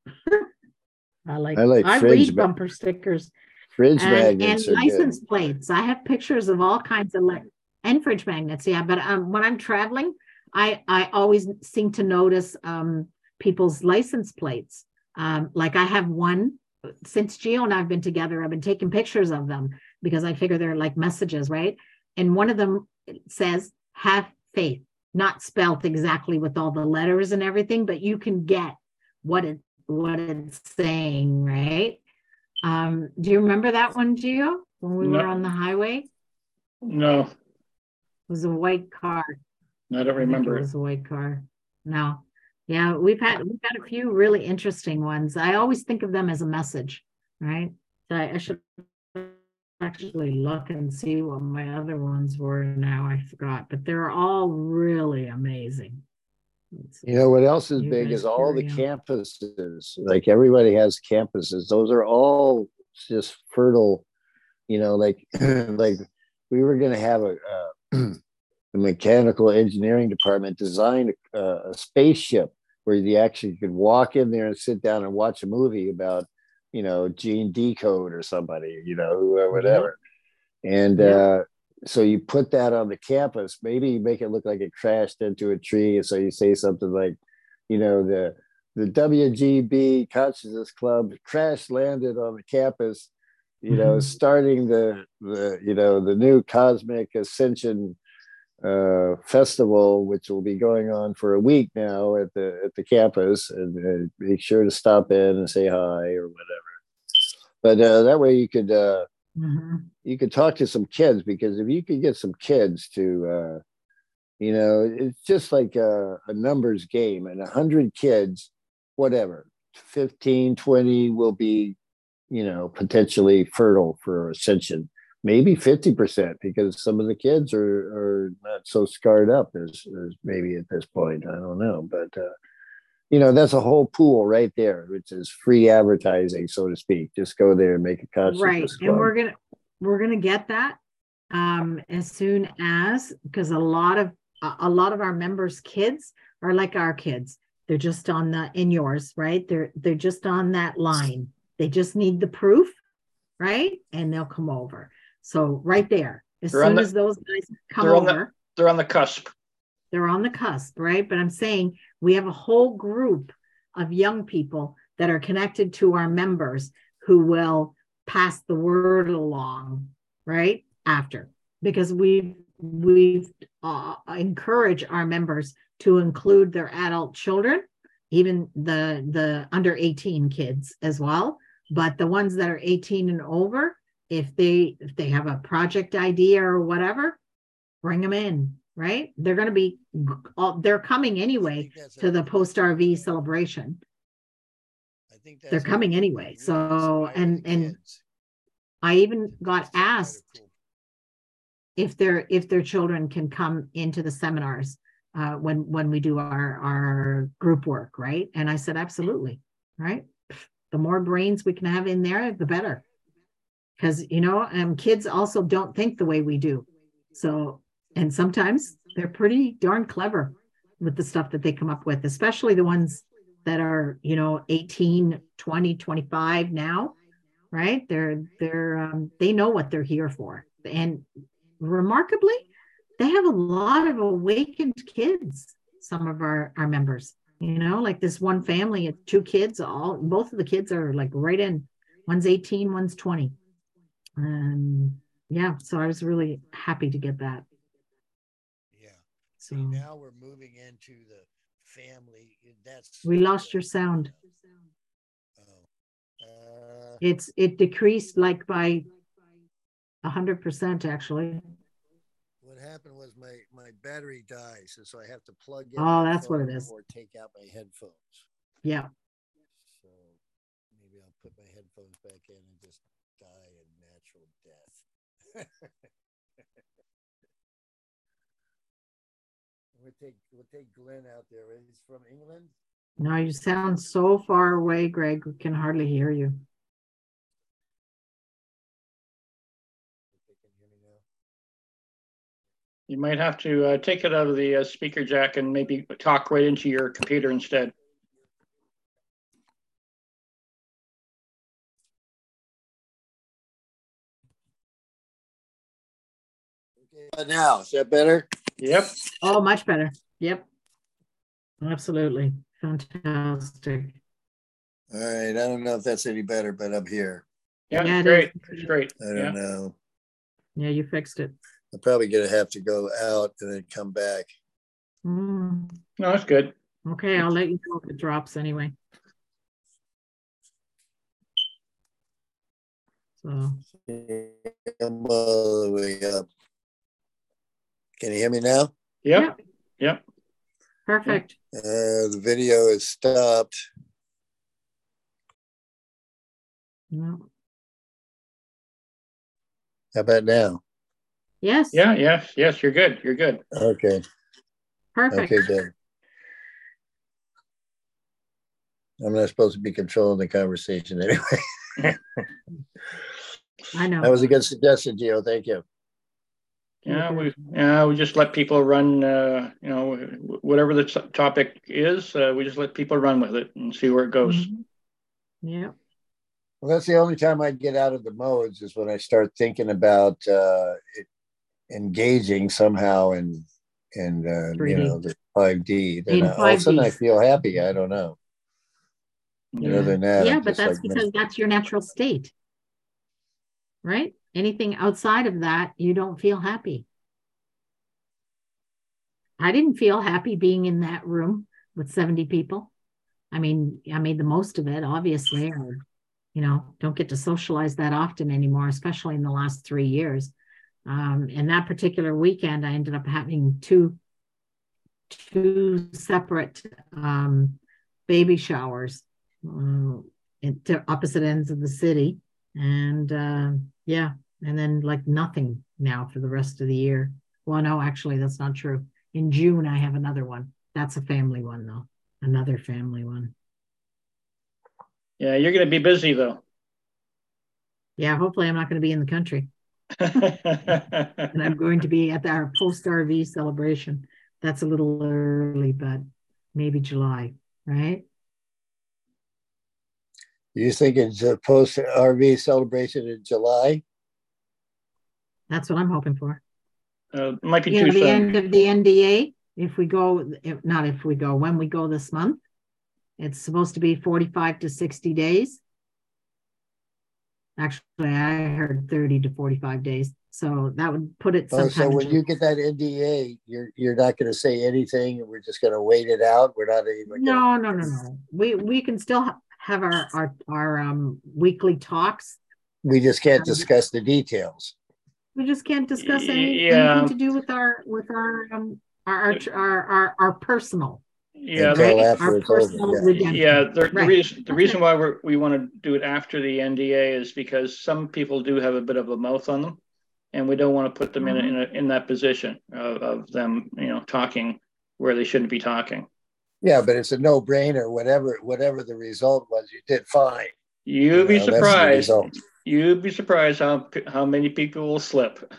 [SPEAKER 2] I like.
[SPEAKER 3] I like
[SPEAKER 2] I
[SPEAKER 3] fridge
[SPEAKER 2] read
[SPEAKER 3] ma-
[SPEAKER 2] bumper stickers
[SPEAKER 3] Fridge
[SPEAKER 2] and, and
[SPEAKER 3] magnets are
[SPEAKER 2] license
[SPEAKER 3] good.
[SPEAKER 2] plates. I have pictures of all kinds of like and fridge magnets. Yeah, but um, when I'm traveling, I I always seem to notice um people's license plates. Um, like I have one since Gio and I've been together. I've been taking pictures of them because I figure they're like messages, right? And one of them says, "Have faith," not spelt exactly with all the letters and everything, but you can get what it what it's saying, right? Um, do you remember that one, Gio, when we
[SPEAKER 1] No.
[SPEAKER 2] were on the highway?
[SPEAKER 1] No,
[SPEAKER 2] It was a white car.
[SPEAKER 1] I don't
[SPEAKER 2] I think
[SPEAKER 1] remember
[SPEAKER 2] it
[SPEAKER 1] it.
[SPEAKER 2] was a white car. No. Yeah, we've had we've had a few really interesting ones. I always think of them as a message, right? So I, I should actually look and see what my other ones were now. I forgot, but they're all really amazing. Let's
[SPEAKER 3] You
[SPEAKER 2] see.
[SPEAKER 3] know what else is
[SPEAKER 2] You
[SPEAKER 3] big
[SPEAKER 2] guys
[SPEAKER 3] is all the
[SPEAKER 2] carry on.
[SPEAKER 3] campuses. Like everybody has campuses. Those are all just fertile. You know, like like we were going to have a, uh, the mechanical engineering department design a, a spaceship where you actually could walk in there and sit down and watch a movie about, you know, Gene Decode or somebody, you know, whoever, whatever. And
[SPEAKER 2] Yeah.
[SPEAKER 3] uh, so you put that on the campus. Maybe you make it look like it crashed into a tree. And so you say something like, you know, the the W G B Consciousness Club crash landed on the campus, you know,
[SPEAKER 2] Mhm.
[SPEAKER 3] starting the the you know the new Cosmic Ascension uh, festival, which will be going on for a week now at the at the campus. And uh, make sure to stop in and say hi or whatever. But uh, that way you could. Uh,
[SPEAKER 2] Mhm.
[SPEAKER 3] you could talk to some kids, because if you could get some kids to uh you know, it's just like a, a numbers game, and a hundred kids, whatever, fifteen, twenty will be, you know, potentially fertile for ascension. Maybe fifty percent, because some of the kids are are not so scarred up as, as maybe at this point. I don't know, but uh you know, that's a whole pool right there, which is free advertising, so to speak. Just go there and make a
[SPEAKER 2] Right.
[SPEAKER 3] consciousness
[SPEAKER 2] And
[SPEAKER 3] club.
[SPEAKER 2] we're gonna we're gonna get that um as soon as, because a lot of a a lot of our members' kids are like our kids. They're just on the in yours, right? They're they're just on that line. They just need the proof, right? And they'll come over. So right there, as
[SPEAKER 1] They're on
[SPEAKER 2] soon
[SPEAKER 1] the
[SPEAKER 2] as those guys come
[SPEAKER 1] they're on the
[SPEAKER 2] over,
[SPEAKER 1] they're on the cusp.
[SPEAKER 2] they're on the cusp, right? But I'm saying we have a whole group of young people that are connected to our members who will pass the word along, right? After, because we've we've uh, encouraged our members to include their adult children, even the the under eighteen kids as well. But the ones that are eighteen and over, if they if they have a project idea or whatever, bring them in, right? They're going to be, they're coming anyway to the post R V celebration.
[SPEAKER 5] I think that's
[SPEAKER 2] They're coming anyway. So, and and I even got asked if their if their children can come into the seminars uh, when when we do our our group work, right? And I said absolutely, right? The more brains we can have in there, the better. Because you know, um, kids also don't think the way we do. So, and sometimes they're pretty darn clever with the stuff that they come up with, especially the ones that are, you know, eighteen, twenty, twenty-five now, right? They're, they're, um, they know what they're here for. And remarkably, they have a lot of awakened kids, some of our, our members, you know, like this one family, two kids, all, both of the kids are like right in, one's eighteen, one's twenty. Um, yeah, so I was really happy to get that.
[SPEAKER 5] Yeah.
[SPEAKER 2] So
[SPEAKER 5] See, now we're moving into the family. That's
[SPEAKER 2] we lost your sound.
[SPEAKER 5] Oh. Uh,
[SPEAKER 2] It's it decreased like by a hundred percent actually.
[SPEAKER 5] What happened was my my battery dies, and so I have to plug in.
[SPEAKER 2] Oh, that's what it is.
[SPEAKER 5] Or take out my headphones.
[SPEAKER 2] Yeah.
[SPEAKER 5] So maybe I'll put my headphones back in and just die a natural death. We'll take we'll take Glenn out there. He's from England.
[SPEAKER 2] No, you sound so far away, Greg. We can hardly hear you.
[SPEAKER 1] You might have to uh, take it out of the uh, speaker jack and maybe talk right into your computer instead.
[SPEAKER 5] Okay, now is that better?
[SPEAKER 1] Yep.
[SPEAKER 2] Oh, much better. Yep. Absolutely. Fantastic.
[SPEAKER 5] All right. I don't know if that's any better, but I'm here.
[SPEAKER 1] Yeah,
[SPEAKER 2] Yeah,
[SPEAKER 1] it's
[SPEAKER 2] it
[SPEAKER 1] great.
[SPEAKER 2] is.
[SPEAKER 1] It's great.
[SPEAKER 5] I don't
[SPEAKER 1] Yeah.
[SPEAKER 5] know.
[SPEAKER 2] Yeah, you fixed it.
[SPEAKER 5] I'm probably gonna have to go out and then come back.
[SPEAKER 2] Mm,
[SPEAKER 1] No, it's good.
[SPEAKER 2] okay, I'll let you know if it drops anyway. So,
[SPEAKER 5] I'm all the way up. Can you hear me now?
[SPEAKER 1] Yep.
[SPEAKER 2] Yep.
[SPEAKER 1] Yep.
[SPEAKER 2] perfect.
[SPEAKER 5] Uh, the video is stopped.
[SPEAKER 2] Yeah.
[SPEAKER 5] How about now?
[SPEAKER 2] Yes,
[SPEAKER 1] Yeah. Yes. Yes. You're good. You're good.
[SPEAKER 5] Okay.
[SPEAKER 2] perfect.
[SPEAKER 5] Okay, good. I'm not supposed to be controlling the conversation anyway.
[SPEAKER 2] I know.
[SPEAKER 5] That was a good suggestion, Gio. Thank you.
[SPEAKER 1] Yeah.
[SPEAKER 2] Okay.
[SPEAKER 1] We yeah we just let people run. Uh, you know, whatever the t- topic is, uh, we just let people run with it and see where it goes.
[SPEAKER 2] Mhm. Yeah.
[SPEAKER 5] Well, that's the only time I get out of the modes is when I start thinking about uh, it, engaging somehow in in uh, you
[SPEAKER 2] three D.
[SPEAKER 5] know the five D. Then
[SPEAKER 2] In
[SPEAKER 5] I, all of a sudden I
[SPEAKER 2] five D.
[SPEAKER 5] feel happy. I don't know. But
[SPEAKER 1] Yeah.
[SPEAKER 5] other than that,
[SPEAKER 2] Yeah,
[SPEAKER 5] I'm
[SPEAKER 2] but
[SPEAKER 5] just
[SPEAKER 2] that's
[SPEAKER 5] like
[SPEAKER 2] because that's your natural state, right? Anything outside of that, you don't feel happy. I didn't feel happy being in that room with seventy people. I mean, I made the most of it, obviously, or, you know, don't get to socialize that often anymore, especially in the last three years. Um, and that particular weekend, I ended up having two, two separate um, baby showers uh, at the opposite ends of the city. And uh, yeah, and then like nothing now for the rest of the year. Well, no, actually, that's not true. In June, I have another one. That's a family one, though. Another family one.
[SPEAKER 1] Yeah. You're going to be busy though.
[SPEAKER 2] Yeah, hopefully I'm not going to be in the country. And I'm going to be at our post-R V celebration. That's a little early, but maybe July, right?
[SPEAKER 5] you think it's a post R V celebration in July?
[SPEAKER 2] That's what I'm hoping for.
[SPEAKER 1] uh, it might be
[SPEAKER 2] You
[SPEAKER 1] too
[SPEAKER 2] know, the
[SPEAKER 1] soon.
[SPEAKER 2] end of the N D A, if we go, if not if we go, when we go this month, it's supposed to be forty-five to sixty days. Actually, I heard thirty to forty-five days. So that would put it
[SPEAKER 5] Oh, so
[SPEAKER 2] sometime.
[SPEAKER 5] when
[SPEAKER 2] in
[SPEAKER 5] you get that N D A, you're you're not going to say anything, and we're just going to wait it out. We're not even.
[SPEAKER 2] No, no, no, no. We we can still ha- have our our our um weekly talks.
[SPEAKER 5] We just can't
[SPEAKER 2] Um,
[SPEAKER 5] discuss the details.
[SPEAKER 2] we just can't discuss any
[SPEAKER 1] Yeah.
[SPEAKER 2] anything to do with our with our um our our our our, our personal,
[SPEAKER 1] Yeah.
[SPEAKER 5] Until
[SPEAKER 2] right?
[SPEAKER 5] after
[SPEAKER 2] Our
[SPEAKER 5] it's over.
[SPEAKER 2] personal
[SPEAKER 5] Yeah.
[SPEAKER 2] redemption.
[SPEAKER 1] Yeah, the, the
[SPEAKER 2] Right.
[SPEAKER 1] reason the
[SPEAKER 2] That's
[SPEAKER 1] reason
[SPEAKER 2] it.
[SPEAKER 1] why we're, we want to do it after the N D A is because some people do have a bit of a mouth on them, and we don't want to put them in a, in, a, in that position of, of them, you know, talking where they shouldn't be talking.
[SPEAKER 5] Yeah, but it's a no-brainer. Whatever whatever the result was, you did fine.
[SPEAKER 1] You'd
[SPEAKER 5] You
[SPEAKER 1] be
[SPEAKER 5] know, that's the
[SPEAKER 1] surprised.
[SPEAKER 5] result.
[SPEAKER 1] You'd be surprised how how many people will slip.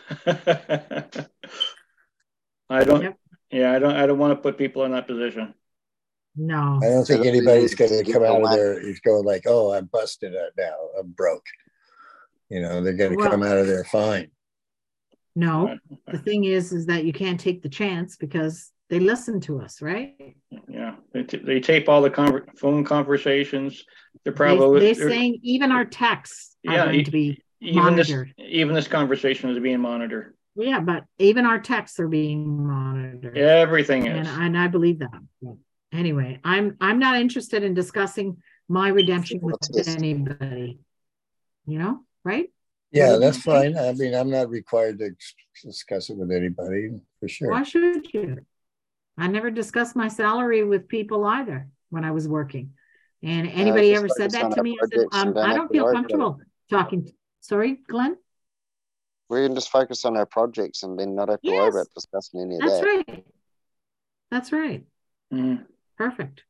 [SPEAKER 1] I don't.
[SPEAKER 2] Yep.
[SPEAKER 1] Yeah, I don't. I don't want to put people in that position.
[SPEAKER 2] No.
[SPEAKER 5] I don't think
[SPEAKER 4] It'll be
[SPEAKER 5] anybody's
[SPEAKER 4] neat
[SPEAKER 5] going
[SPEAKER 4] to
[SPEAKER 5] to
[SPEAKER 4] get
[SPEAKER 5] come
[SPEAKER 4] the
[SPEAKER 5] out of
[SPEAKER 4] one.
[SPEAKER 5] there. He's going like, "Oh, I'm busted out now. I'm broke." You know, they're going to
[SPEAKER 2] Well-
[SPEAKER 5] come out of there fine.
[SPEAKER 2] No. The thing is, is that you can't take the chance because they listen to us, right?
[SPEAKER 1] Yeah, they, t- they tape all the conver- phone conversations. They're
[SPEAKER 2] They,
[SPEAKER 1] probably
[SPEAKER 2] they're
[SPEAKER 1] they're-
[SPEAKER 2] saying even our texts are
[SPEAKER 1] Yeah,
[SPEAKER 2] going
[SPEAKER 1] e-
[SPEAKER 2] to be
[SPEAKER 1] even
[SPEAKER 2] monitored.
[SPEAKER 1] this even this conversation is being monitored.
[SPEAKER 2] Yeah, but even our texts are being monitored.
[SPEAKER 1] Everything
[SPEAKER 2] And,
[SPEAKER 1] is.
[SPEAKER 2] and I believe that. Anyway, I'm I'm not interested in discussing my redemption with
[SPEAKER 4] Yes.
[SPEAKER 2] anybody. You know, right?
[SPEAKER 5] Yeah,
[SPEAKER 2] What do you
[SPEAKER 5] that's
[SPEAKER 2] think?
[SPEAKER 5] fine. I mean, I'm not required to discuss it with anybody for sure.
[SPEAKER 2] Why should you? I never discussed my salary with people either when I was working. And anybody
[SPEAKER 4] just
[SPEAKER 2] ever said
[SPEAKER 4] focus
[SPEAKER 2] that
[SPEAKER 4] on
[SPEAKER 2] to
[SPEAKER 4] our
[SPEAKER 2] me? I said,
[SPEAKER 4] projects and
[SPEAKER 2] um,
[SPEAKER 4] don't
[SPEAKER 2] I
[SPEAKER 4] have
[SPEAKER 2] don't
[SPEAKER 4] to
[SPEAKER 2] feel
[SPEAKER 4] worry about it.
[SPEAKER 2] comfortable talking. Sorry, Glenn?
[SPEAKER 4] We can just focus on our projects and then not have to worry
[SPEAKER 2] Yes,
[SPEAKER 4] about discussing any of
[SPEAKER 2] that's
[SPEAKER 4] that.
[SPEAKER 2] right. That's right.
[SPEAKER 1] Mhm.
[SPEAKER 2] Perfect.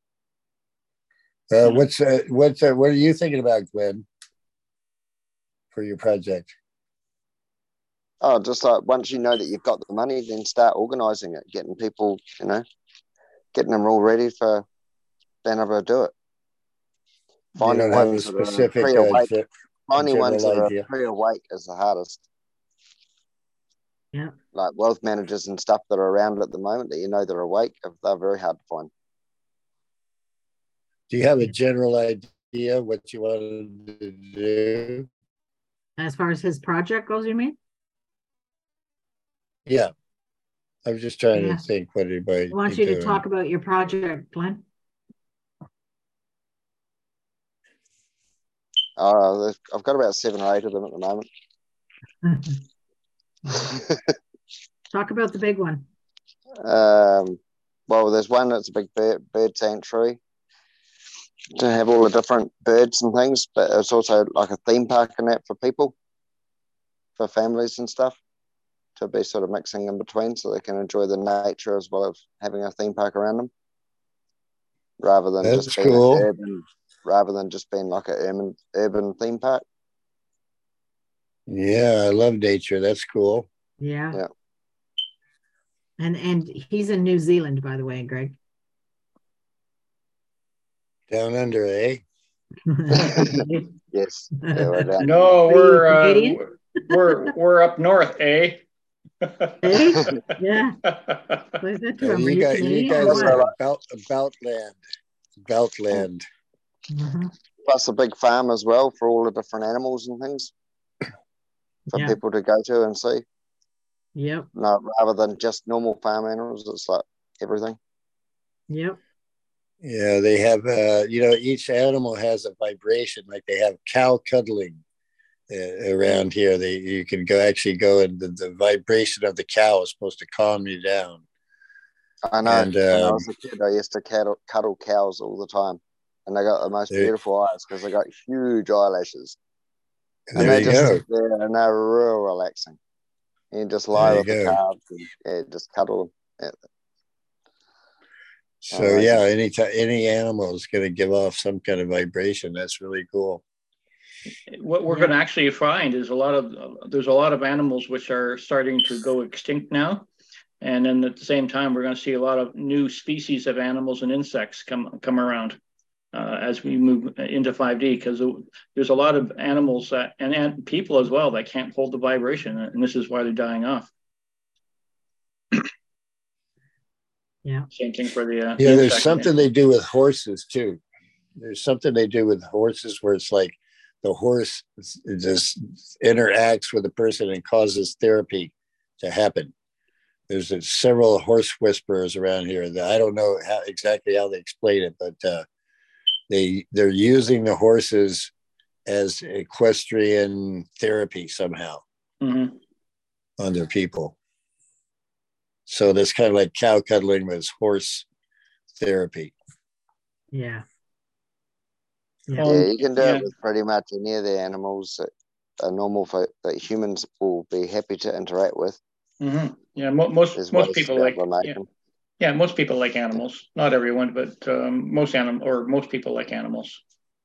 [SPEAKER 5] Uh, what's uh, what's uh, what are you thinking about, Glenn, for your project?
[SPEAKER 4] Oh, just like once you know that you've got the money, then start organizing it, getting people, you know, getting them all ready for being able to do it.
[SPEAKER 5] You
[SPEAKER 4] Finding
[SPEAKER 5] don't have a
[SPEAKER 4] ones that are
[SPEAKER 5] specific uh,
[SPEAKER 4] pre-awake.
[SPEAKER 5] ge-
[SPEAKER 4] Finding ones
[SPEAKER 5] general
[SPEAKER 4] that
[SPEAKER 5] idea.
[SPEAKER 4] are pre-awake is the hardest.
[SPEAKER 2] Yeah.
[SPEAKER 4] Like wealth managers and stuff that are around at the moment that you know they're awake, they're very hard to find.
[SPEAKER 5] Do you have a general idea what you want to do?
[SPEAKER 2] As far as his project goes, you mean?
[SPEAKER 5] Yeah, I was just trying
[SPEAKER 2] Yeah.
[SPEAKER 5] to think what anybody.
[SPEAKER 2] I want you to talk about your project, Glenn.
[SPEAKER 4] Uh, I've got about seven or eight of them at the moment.
[SPEAKER 2] Talk about the big one.
[SPEAKER 4] Um, well, there's one that's a big bird, bird sanctuary to have all the different birds and things, but it's also like a theme park and that for people, for families and stuff, to be sort of mixing in between so they can enjoy the nature as well as having a theme park around them, rather than
[SPEAKER 5] That's
[SPEAKER 4] just being
[SPEAKER 5] cool.
[SPEAKER 4] an urban, rather than just being like an urban urban theme park.
[SPEAKER 5] Yeah, I love nature. That's cool.
[SPEAKER 2] Yeah.
[SPEAKER 4] Yeah.
[SPEAKER 2] And and he's in New Zealand, by the way, Greg.
[SPEAKER 5] Down under, eh?
[SPEAKER 4] Yes. Yeah, we're down.
[SPEAKER 1] No,
[SPEAKER 2] Are
[SPEAKER 1] we're
[SPEAKER 2] you
[SPEAKER 1] uh,
[SPEAKER 2] Canadian?
[SPEAKER 1] we're we're up north, eh?
[SPEAKER 2] Eh? Yeah. What is that to
[SPEAKER 5] Uh,
[SPEAKER 2] him? Are
[SPEAKER 5] you
[SPEAKER 2] you
[SPEAKER 5] got you
[SPEAKER 2] Canadian or
[SPEAKER 5] guys
[SPEAKER 2] what?
[SPEAKER 5] are about about land, about land.
[SPEAKER 2] Mhm.
[SPEAKER 4] Plus a big farm as well for all the different animals and things for
[SPEAKER 2] Yeah.
[SPEAKER 4] people to go to and see.
[SPEAKER 2] Yep.
[SPEAKER 4] No, rather than just normal farm animals, it's like everything.
[SPEAKER 2] Yep.
[SPEAKER 5] Yeah, they have. Uh, you know, each animal has a vibration. Like they have cow cuddling uh, around here. They you can go actually go and the, the vibration of the cow is supposed to calm you down.
[SPEAKER 4] I know.
[SPEAKER 5] And
[SPEAKER 4] When I
[SPEAKER 5] um,
[SPEAKER 4] was a kid, I used to cuddle, cuddle cows all the time, and they got the most
[SPEAKER 5] There-
[SPEAKER 4] beautiful eyes because they got huge eyelashes, and
[SPEAKER 5] there
[SPEAKER 4] they
[SPEAKER 5] you
[SPEAKER 4] just
[SPEAKER 5] go.
[SPEAKER 4] sit there and they're real relaxing. You just lie
[SPEAKER 5] There you
[SPEAKER 4] with the
[SPEAKER 5] go.
[SPEAKER 4] calves and yeah, just cuddle them. Yeah.
[SPEAKER 5] So
[SPEAKER 4] Amazing.
[SPEAKER 5] yeah, any time any animal is going to give off some kind of vibration. That's really cool.
[SPEAKER 1] What we're
[SPEAKER 2] Yeah.
[SPEAKER 1] going to actually find is a lot of there's a lot of animals which are starting to go extinct now, and then at the same time we're going to see a lot of new species of animals and insects come come around uh, as we move into five D, because there's a lot of animals that, and, and people as well, that can't hold the vibration, and this is why they're dying off.
[SPEAKER 2] Yeah.
[SPEAKER 1] Same thing for the, uh,
[SPEAKER 5] Yeah,
[SPEAKER 1] the
[SPEAKER 5] there's
[SPEAKER 1] insects.
[SPEAKER 5] something they do with horses too. There's something they do with horses where it's like the horse just interacts with the person and causes therapy to happen. There's uh, several horse whisperers around here that I don't know how exactly how they explain it, but uh, they they're using the horses as equestrian therapy somehow
[SPEAKER 1] Mm-hmm.
[SPEAKER 5] on their people. So that's kind of like cow cuddling with horse therapy.
[SPEAKER 2] Yeah. Yeah.
[SPEAKER 1] Well,
[SPEAKER 4] Yeah, you can do
[SPEAKER 1] yeah.
[SPEAKER 4] it with pretty much any of the animals that are normal for that humans will be happy to interact with.
[SPEAKER 1] Mm-hmm. Yeah, mo- most
[SPEAKER 4] There's
[SPEAKER 1] most
[SPEAKER 4] ways
[SPEAKER 1] people
[SPEAKER 4] to be
[SPEAKER 1] like
[SPEAKER 4] able to make
[SPEAKER 1] yeah,
[SPEAKER 4] them.
[SPEAKER 1] yeah, most people like animals. Not everyone, but um, most animal or most people like animals.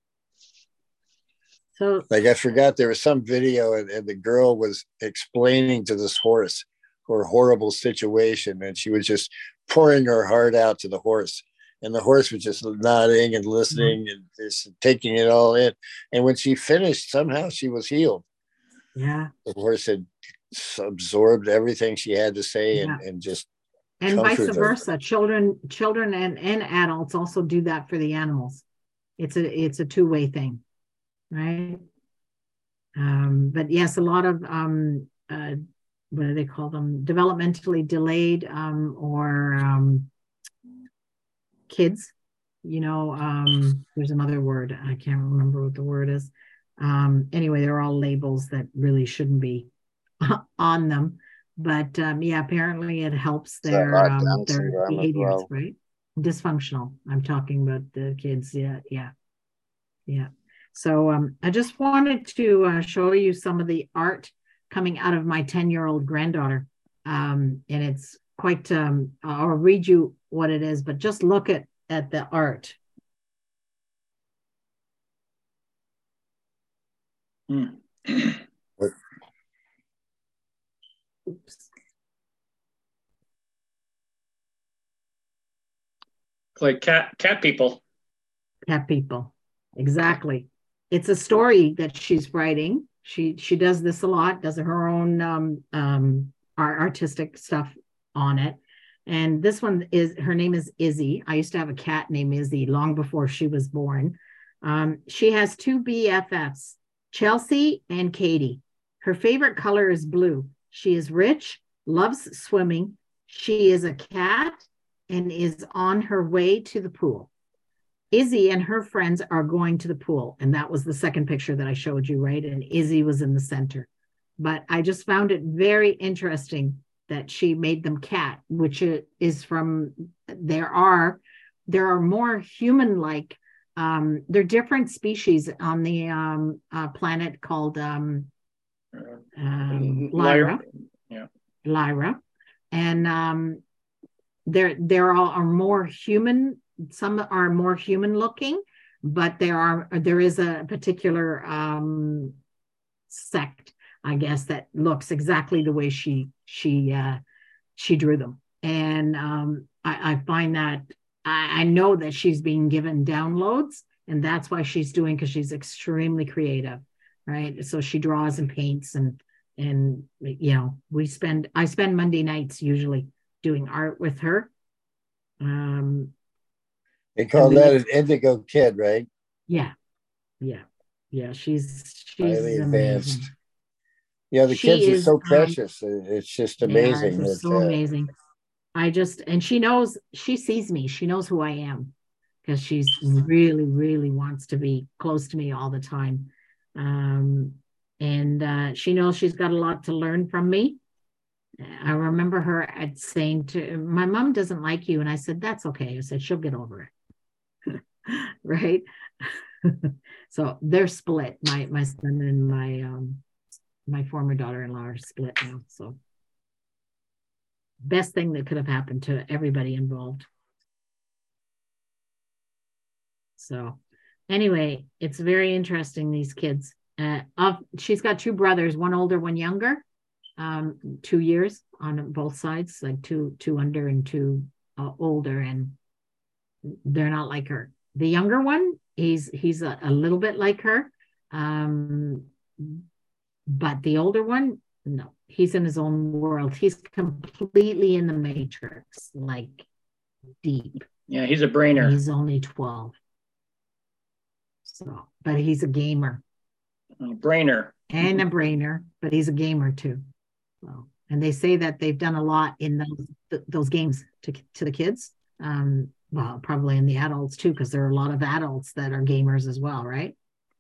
[SPEAKER 2] So
[SPEAKER 5] Like I forgot there was some video and, and the girl was explaining to this horse her horrible situation, and she was just pouring her heart out to the horse. And the horse was just nodding and listening and just taking it all in. And when she finished, somehow she was healed.
[SPEAKER 2] yeah.
[SPEAKER 5] The horse had absorbed everything she had to say and,
[SPEAKER 2] Yeah.
[SPEAKER 5] and just
[SPEAKER 2] And vice
[SPEAKER 5] comforted her.
[SPEAKER 2] versa. Children, children and, and adults also do that for the animals. It's a it's a two-way thing, right? Um, but yes, a lot of um uh what do they call them? Developmentally delayed um or um kids, you know, um, there's another word, I can't remember what the word is. Um, anyway, they're all labels that really shouldn't be on them. But um, yeah, apparently it helps
[SPEAKER 4] So
[SPEAKER 2] their
[SPEAKER 4] like
[SPEAKER 2] um,
[SPEAKER 4] Down
[SPEAKER 2] their
[SPEAKER 4] syndrome as
[SPEAKER 2] behaviors,
[SPEAKER 4] well.
[SPEAKER 2] right? Dysfunctional. I'm talking about the kids. Yeah, yeah, yeah. So um, I just wanted to uh, show you some of the art coming out of my ten-year-old granddaughter. Um, and it's quite, um, I'll read you what it is, but just look at, at the art.
[SPEAKER 1] Mm.
[SPEAKER 2] Oops.
[SPEAKER 1] Like cat cat people.
[SPEAKER 2] Cat people. Exactly. It's a story that she's writing. She she does this a lot, does her own um, um, artistic stuff on it. And this one is, her name is Izzy. I used to have a cat named Izzy long before she was born. Um, she has two B F Fs, Chelsea and Katie. Her favorite color is blue. She is rich, loves swimming. She is a cat and is on her way to the pool. Izzy and her friends are going to the pool. And that was the second picture that I showed you, right? And Izzy was in the center. But I just found it very interesting that she made them cat, which is from, there are, there are more human-like, um, they're different species on the um, uh, planet called um, um, Lyra.
[SPEAKER 1] Yeah.
[SPEAKER 2] Lyra. And um, there, there are more human, some are more human looking, but there are, there is a particular um, sect, I guess, that looks exactly the way she, she, uh, she drew them. And um, I, I find that, I, I know that she's being given downloads, and that's why she's doing, because she's extremely creative, right? So she draws and paints, and, and, you know, we spend, I spend Monday nights usually doing art with her. Um,
[SPEAKER 5] They call that an indigo kid, right?
[SPEAKER 2] Yeah, yeah, yeah. She's she's
[SPEAKER 5] Highly
[SPEAKER 2] amazing.
[SPEAKER 5] advanced. Yeah, the
[SPEAKER 2] She
[SPEAKER 5] kids are
[SPEAKER 2] is,
[SPEAKER 5] so
[SPEAKER 2] um,
[SPEAKER 5] precious. It's just
[SPEAKER 2] they are,
[SPEAKER 5] amazing.
[SPEAKER 2] they're
[SPEAKER 5] that,
[SPEAKER 2] so
[SPEAKER 5] uh,
[SPEAKER 2] amazing. I just, and she knows, she sees me. She knows who I am, because she's really, really wants to be close to me all the time. Um, and uh, she knows she's got a lot to learn from me. I remember her at saying to, my mom doesn't like you. And I said, that's okay. I said, she'll get over it. Right. So they're split. My my son and my um my former daughter-in-law are split now. So best thing that could have happened to everybody involved. So anyway, it's very interesting, these kids. Uh, of she's got two brothers, one older, one younger, um, two years on both sides, like two two under and two uh, older, and they're not like her. The younger one, he's he's a, a little bit like her, um, but the older one, no, he's in his own world. He's completely in the matrix, like deep.
[SPEAKER 1] Yeah, he's a brainer.
[SPEAKER 2] He's only twelve, so but he's a gamer.
[SPEAKER 1] A brainer.
[SPEAKER 2] And a brainer, but he's a gamer too. So, and they say that they've done a lot in those th- those games to to the kids. Um, well, probably in the adults too, because there are a lot of adults that are gamers as well, right?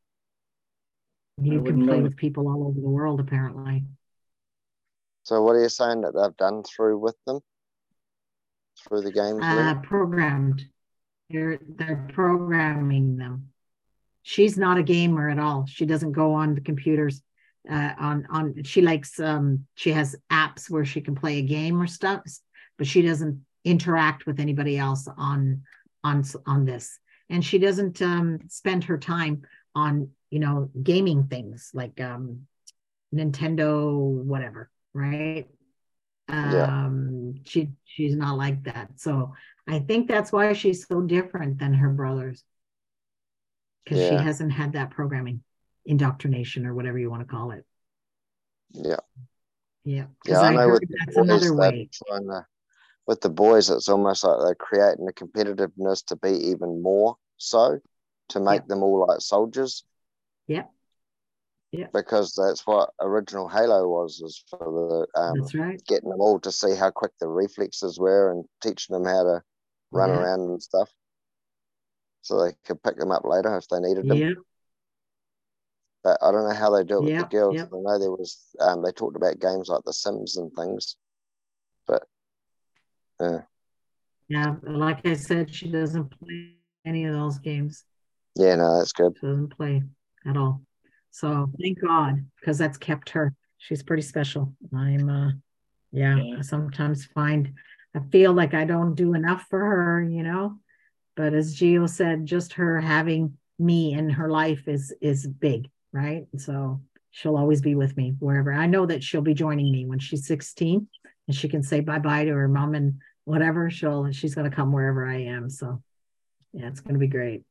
[SPEAKER 2] You can play
[SPEAKER 1] know.
[SPEAKER 2] with people all over the world, apparently.
[SPEAKER 4] So what are you saying that they've done through with them? Through the games?
[SPEAKER 2] Uh, programmed. They're they're programming them. She's not a gamer at all. She doesn't go on the computers. Uh, on on she likes um she has apps where she can play a game or stuff, but she doesn't interact with anybody else on on on this, and she doesn't um spend her time on, you know, gaming things like um Nintendo whatever, right?
[SPEAKER 4] Yeah.
[SPEAKER 2] Um she she's not like that. So I think that's why she's so different than her brothers, because
[SPEAKER 4] Yeah.
[SPEAKER 2] she hasn't had that programming, indoctrination, or whatever you want to call it.
[SPEAKER 4] Yeah.
[SPEAKER 2] Yeah,
[SPEAKER 4] Yeah,
[SPEAKER 2] I,
[SPEAKER 4] I know
[SPEAKER 2] I heard
[SPEAKER 4] with
[SPEAKER 2] that's
[SPEAKER 4] the boys,
[SPEAKER 2] another
[SPEAKER 4] they're
[SPEAKER 2] way.
[SPEAKER 4] trying to, with the boys, it's almost like they're creating the competitiveness to be even more so, to make
[SPEAKER 2] Yep.
[SPEAKER 4] them all like soldiers.
[SPEAKER 2] Yep. Yeah.
[SPEAKER 4] Because that's what original Halo was, is for the um,
[SPEAKER 2] That's right.
[SPEAKER 4] getting them all to see how quick the reflexes were and teaching them how to run
[SPEAKER 2] Yeah.
[SPEAKER 4] around and stuff, so they could pick them up later if they needed them.
[SPEAKER 2] Yep.
[SPEAKER 4] But I don't know how they do it with
[SPEAKER 2] Yep.
[SPEAKER 4] the girls.
[SPEAKER 2] Yep.
[SPEAKER 4] I know there was um, they talked about games like The Sims and things, but yeah,
[SPEAKER 2] Yeah. Like I said, she doesn't play any of those games.
[SPEAKER 4] yeah, no, that's good.
[SPEAKER 2] She doesn't play at all. So thank God, because that's kept her. She's pretty special. I'm uh yeah,
[SPEAKER 1] Yeah.
[SPEAKER 2] I sometimes find I feel like I don't do enough for her, you know. But as Gio said, just her having me in her life is is big, right? So she'll always be with me wherever. I know that she'll be joining me when she's sixteen, and she can say bye-bye to her mom and whatever. She'll she's gonna come wherever I am. So yeah, it's gonna be great.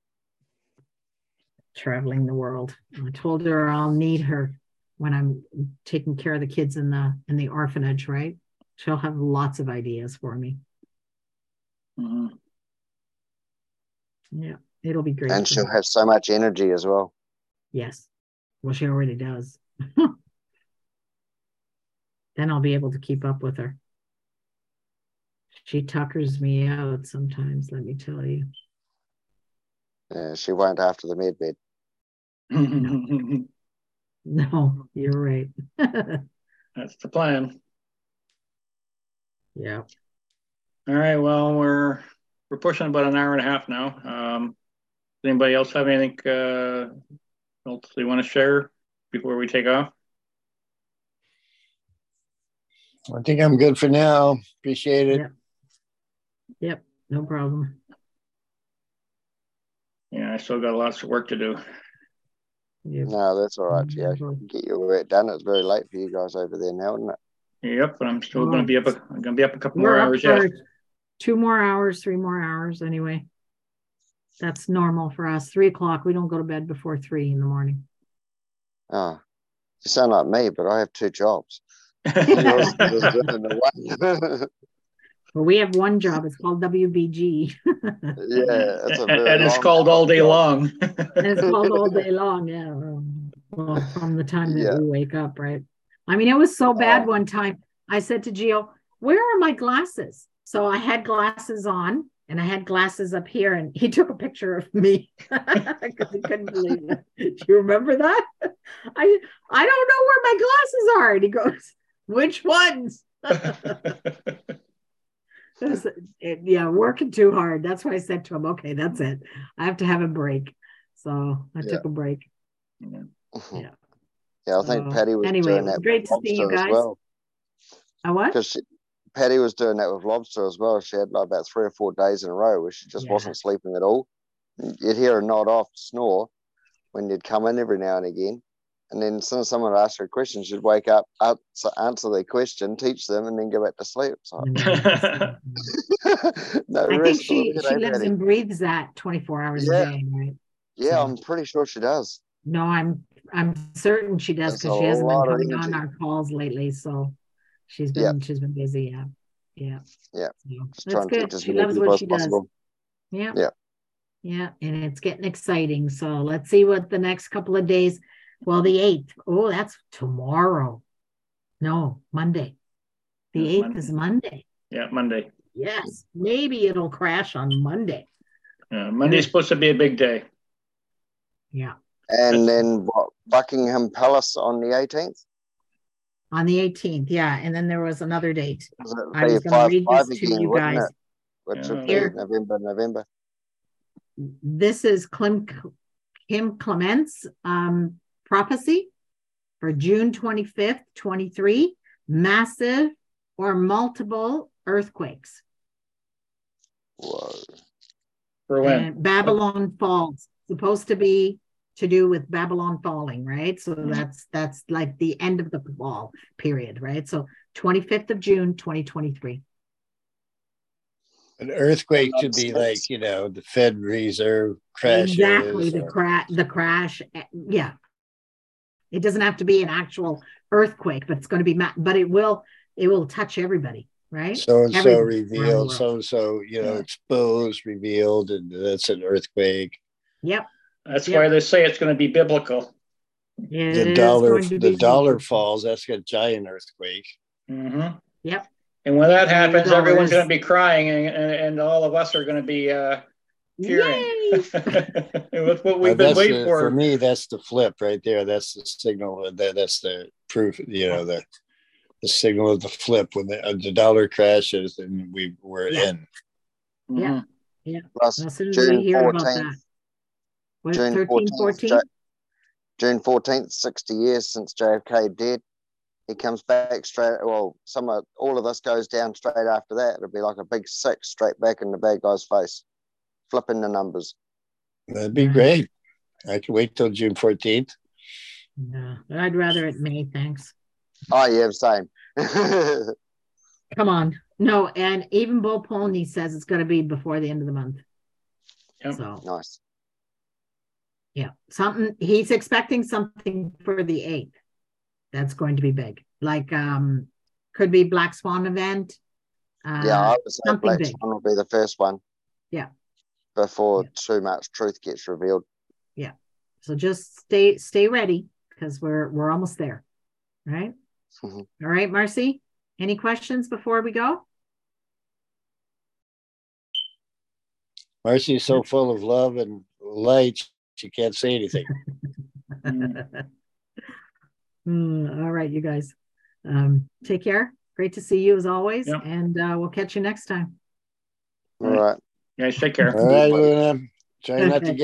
[SPEAKER 2] Traveling the world. I told her I'll need her when I'm taking care of the kids in the in the orphanage, right? She'll have lots of ideas for me.
[SPEAKER 1] Mhm.
[SPEAKER 2] Yeah, it'll be great.
[SPEAKER 4] And
[SPEAKER 2] for
[SPEAKER 4] she'll
[SPEAKER 2] her.
[SPEAKER 4] have so much energy as well.
[SPEAKER 2] Yes. Well, she already does. Then I'll be able to keep up with her. She tuckers me out sometimes, let me tell you.
[SPEAKER 4] Yeah, she won't after the med bed.
[SPEAKER 2] No, no you're right.
[SPEAKER 1] That's the plan.
[SPEAKER 2] Yeah.
[SPEAKER 1] All right. Well, we're we're pushing about an hour and a half now. Um, does anybody else have anything uh, else they want to share before we take off?
[SPEAKER 5] I think I'm good for now. Appreciate it.
[SPEAKER 2] Yep. Yep. No problem.
[SPEAKER 1] Yeah, I still got lots of work to do.
[SPEAKER 2] Yep.
[SPEAKER 4] No, that's all right, Gio. Get your work done. It's very late for you guys over there now, isn't it?
[SPEAKER 1] Yep, but I'm still
[SPEAKER 2] Oh,
[SPEAKER 1] going to be up. A, I'm going to be up a couple
[SPEAKER 2] we're
[SPEAKER 1] more
[SPEAKER 2] up
[SPEAKER 1] hours
[SPEAKER 2] for
[SPEAKER 1] yet.
[SPEAKER 2] two more hours, three more hours anyway. That's normal for us. Three o'clock. We don't go to bed before three in the morning.
[SPEAKER 4] Oh, you sound like me, but I have two jobs. Yours is in the one.
[SPEAKER 2] Well, we have one job. It's called W B G.
[SPEAKER 4] Yeah, it's a
[SPEAKER 1] and,
[SPEAKER 4] very
[SPEAKER 1] and it's
[SPEAKER 4] long
[SPEAKER 1] called all day
[SPEAKER 4] job.
[SPEAKER 1] long.
[SPEAKER 2] And it's called all day long. Yeah. Well, from the time that
[SPEAKER 4] Yeah.
[SPEAKER 2] we wake up, right? I mean, it was so bad
[SPEAKER 4] Oh.
[SPEAKER 2] one time. I said to Gio, where are my glasses? So I had glasses on and I had glasses up here, and he took a picture of me because he couldn't believe it. Do you remember that? I I don't know where my glasses are. And he goes, which ones? It, yeah, working too hard. That's why I said to him, okay, that's it. I have to have a break. So I
[SPEAKER 4] Yeah.
[SPEAKER 2] took a break.
[SPEAKER 1] Yeah.
[SPEAKER 2] Yeah.
[SPEAKER 4] Yeah, I think
[SPEAKER 2] So,
[SPEAKER 4] Patty was
[SPEAKER 2] anyway,
[SPEAKER 4] doing
[SPEAKER 2] it was
[SPEAKER 4] that
[SPEAKER 2] great
[SPEAKER 4] with
[SPEAKER 2] to see you
[SPEAKER 4] lobster as
[SPEAKER 2] guys.
[SPEAKER 4] well.
[SPEAKER 2] A what?
[SPEAKER 4] Because Patty was doing that with lobster as well. She had like about three or four days in a row where she just
[SPEAKER 2] Yeah.
[SPEAKER 4] wasn't sleeping at all. You'd hear her nod off, snore when you'd come in every now and again. And then as soon as someone would ask her a question, she'd wake up, answer, answer their question, teach them, and then go back to sleep. So, no
[SPEAKER 2] I think
[SPEAKER 4] rest
[SPEAKER 2] she
[SPEAKER 4] for the
[SPEAKER 2] she
[SPEAKER 4] day,
[SPEAKER 2] lives
[SPEAKER 4] Patty.
[SPEAKER 2] and breathes that twenty-four hours
[SPEAKER 4] Yeah.
[SPEAKER 2] a day, right?
[SPEAKER 4] Yeah,
[SPEAKER 2] So-
[SPEAKER 4] I'm pretty sure she does.
[SPEAKER 2] No, I'm I'm certain she does,
[SPEAKER 4] That's
[SPEAKER 2] because
[SPEAKER 4] a
[SPEAKER 2] she hasn't been
[SPEAKER 4] lot of
[SPEAKER 2] coming on
[SPEAKER 4] energy.
[SPEAKER 2] our calls lately. So she's been
[SPEAKER 4] Yep.
[SPEAKER 2] she's been busy. Yeah. Yeah.
[SPEAKER 4] Yeah.
[SPEAKER 2] So
[SPEAKER 4] Just
[SPEAKER 2] that's
[SPEAKER 4] trying to
[SPEAKER 2] good.
[SPEAKER 4] teach as
[SPEAKER 2] She
[SPEAKER 4] many
[SPEAKER 2] loves
[SPEAKER 4] people
[SPEAKER 2] what
[SPEAKER 4] as
[SPEAKER 2] she does.
[SPEAKER 4] possible.
[SPEAKER 2] Yeah.
[SPEAKER 4] Yeah.
[SPEAKER 2] Yeah. And it's getting exciting. So let's see what the next couple of days. Well, the eighth. Oh, that's tomorrow. No, Monday. The
[SPEAKER 1] It's
[SPEAKER 2] eighth
[SPEAKER 1] Monday.
[SPEAKER 2] is Monday.
[SPEAKER 1] Yeah, Monday.
[SPEAKER 2] Yes. Maybe it'll crash on Monday.
[SPEAKER 1] Uh, Monday's supposed to be a big day.
[SPEAKER 2] Yeah.
[SPEAKER 4] And then what, Buckingham Palace on the eighteenth?
[SPEAKER 2] On the eighteenth. Yeah. And then there was another date.
[SPEAKER 4] It would
[SPEAKER 2] I
[SPEAKER 4] be
[SPEAKER 2] was going to
[SPEAKER 4] five,
[SPEAKER 2] read
[SPEAKER 4] five
[SPEAKER 2] this to
[SPEAKER 4] again,
[SPEAKER 2] you
[SPEAKER 4] wouldn't
[SPEAKER 2] guys.
[SPEAKER 4] it? Which
[SPEAKER 1] Yeah.
[SPEAKER 4] would be
[SPEAKER 2] Here.
[SPEAKER 4] November, November.
[SPEAKER 2] This is Kim, Kim Clement's um, prophecy for June twenty-fifth, twenty-three. Massive or multiple earthquakes.
[SPEAKER 4] Whoa.
[SPEAKER 1] For when?
[SPEAKER 2] And Babylon falls. Supposed to be to do with Babylon falling, right? So
[SPEAKER 1] Mhm.
[SPEAKER 2] that's that's like the end of the fall period, right? So twenty-fifth of June, twenty twenty-three.
[SPEAKER 5] An earthquake should be like, you know, the Fed Reserve crashes.
[SPEAKER 2] Exactly, the
[SPEAKER 5] or-
[SPEAKER 2] crash, the crash. Yeah, it doesn't have to be an actual earthquake, but it's going to be. Ma- but it will, it will touch everybody, right?
[SPEAKER 5] So and so
[SPEAKER 2] Everybody around the
[SPEAKER 5] revealed,
[SPEAKER 2] world.
[SPEAKER 5] so and so, you know,
[SPEAKER 1] Yeah.
[SPEAKER 5] exposed, revealed, and that's an earthquake.
[SPEAKER 2] Yep.
[SPEAKER 1] That's
[SPEAKER 2] Yep.
[SPEAKER 1] why they say it's going to be biblical.
[SPEAKER 2] It
[SPEAKER 5] The
[SPEAKER 2] is
[SPEAKER 5] dollar,
[SPEAKER 2] going to
[SPEAKER 5] the
[SPEAKER 2] be
[SPEAKER 5] dollar
[SPEAKER 2] biblical.
[SPEAKER 5] falls. That's a giant earthquake.
[SPEAKER 1] Mm-hmm.
[SPEAKER 2] Yep.
[SPEAKER 1] And when that
[SPEAKER 2] And the
[SPEAKER 1] happens,
[SPEAKER 2] dollar
[SPEAKER 1] everyone's
[SPEAKER 2] is-
[SPEAKER 1] going to be crying, and, and, and all of us are going to be uh, cheering.
[SPEAKER 2] Yay!
[SPEAKER 1] That's what
[SPEAKER 5] Uh,
[SPEAKER 1] we've been
[SPEAKER 5] that's
[SPEAKER 1] waiting
[SPEAKER 5] the,
[SPEAKER 1] for.
[SPEAKER 5] for me. That's the flip right there. That's the signal. That that's the proof. You know, the the signal of the flip when the, uh, the dollar crashes and we were
[SPEAKER 2] Yeah.
[SPEAKER 5] in.
[SPEAKER 1] Mhm.
[SPEAKER 2] Yeah.
[SPEAKER 4] Plus
[SPEAKER 2] As soon as
[SPEAKER 4] June
[SPEAKER 2] we hear about that.
[SPEAKER 4] fourteenth.
[SPEAKER 2] What,
[SPEAKER 4] June
[SPEAKER 2] thirteen,
[SPEAKER 4] fourteenth.
[SPEAKER 2] fourteen?
[SPEAKER 4] June fourteenth, sixty years since J F K dead. He comes back straight. Well, some of all of this goes down straight after that. It'll be like a big six straight back in the bad guy's face, flipping the numbers.
[SPEAKER 5] That'd be
[SPEAKER 2] Right.
[SPEAKER 5] great. I can wait till June fourteenth.
[SPEAKER 2] No, I'd rather it May, thanks.
[SPEAKER 4] Oh yeah, same.
[SPEAKER 2] Come on. No, and even Bo Polney says it's going to be before the end of the month.
[SPEAKER 1] Yep.
[SPEAKER 2] So,
[SPEAKER 4] Nice.
[SPEAKER 2] yeah, something, he's expecting something for the eighth. That's going to be big. Like, um, could be Black Swan event. Uh,
[SPEAKER 4] Yeah, I would say
[SPEAKER 2] something
[SPEAKER 4] Black
[SPEAKER 2] big.
[SPEAKER 4] Swan will be the first one.
[SPEAKER 2] Yeah.
[SPEAKER 4] Before
[SPEAKER 2] Yeah.
[SPEAKER 4] too much truth gets revealed.
[SPEAKER 2] Yeah. So just stay, stay ready because we're, we're almost there. Right.
[SPEAKER 4] Mhm.
[SPEAKER 2] All right, Marcy, any questions before we go?
[SPEAKER 5] Marcy is so full of love and light, she can't say anything.
[SPEAKER 2] Mm, all right, you guys. Um, take care. Great to see you as always.
[SPEAKER 1] Yep.
[SPEAKER 2] And uh, we'll catch you next time.
[SPEAKER 4] All right.
[SPEAKER 1] Guys, take care.
[SPEAKER 3] All right, Luna. Try not to
[SPEAKER 2] Okay.
[SPEAKER 3] get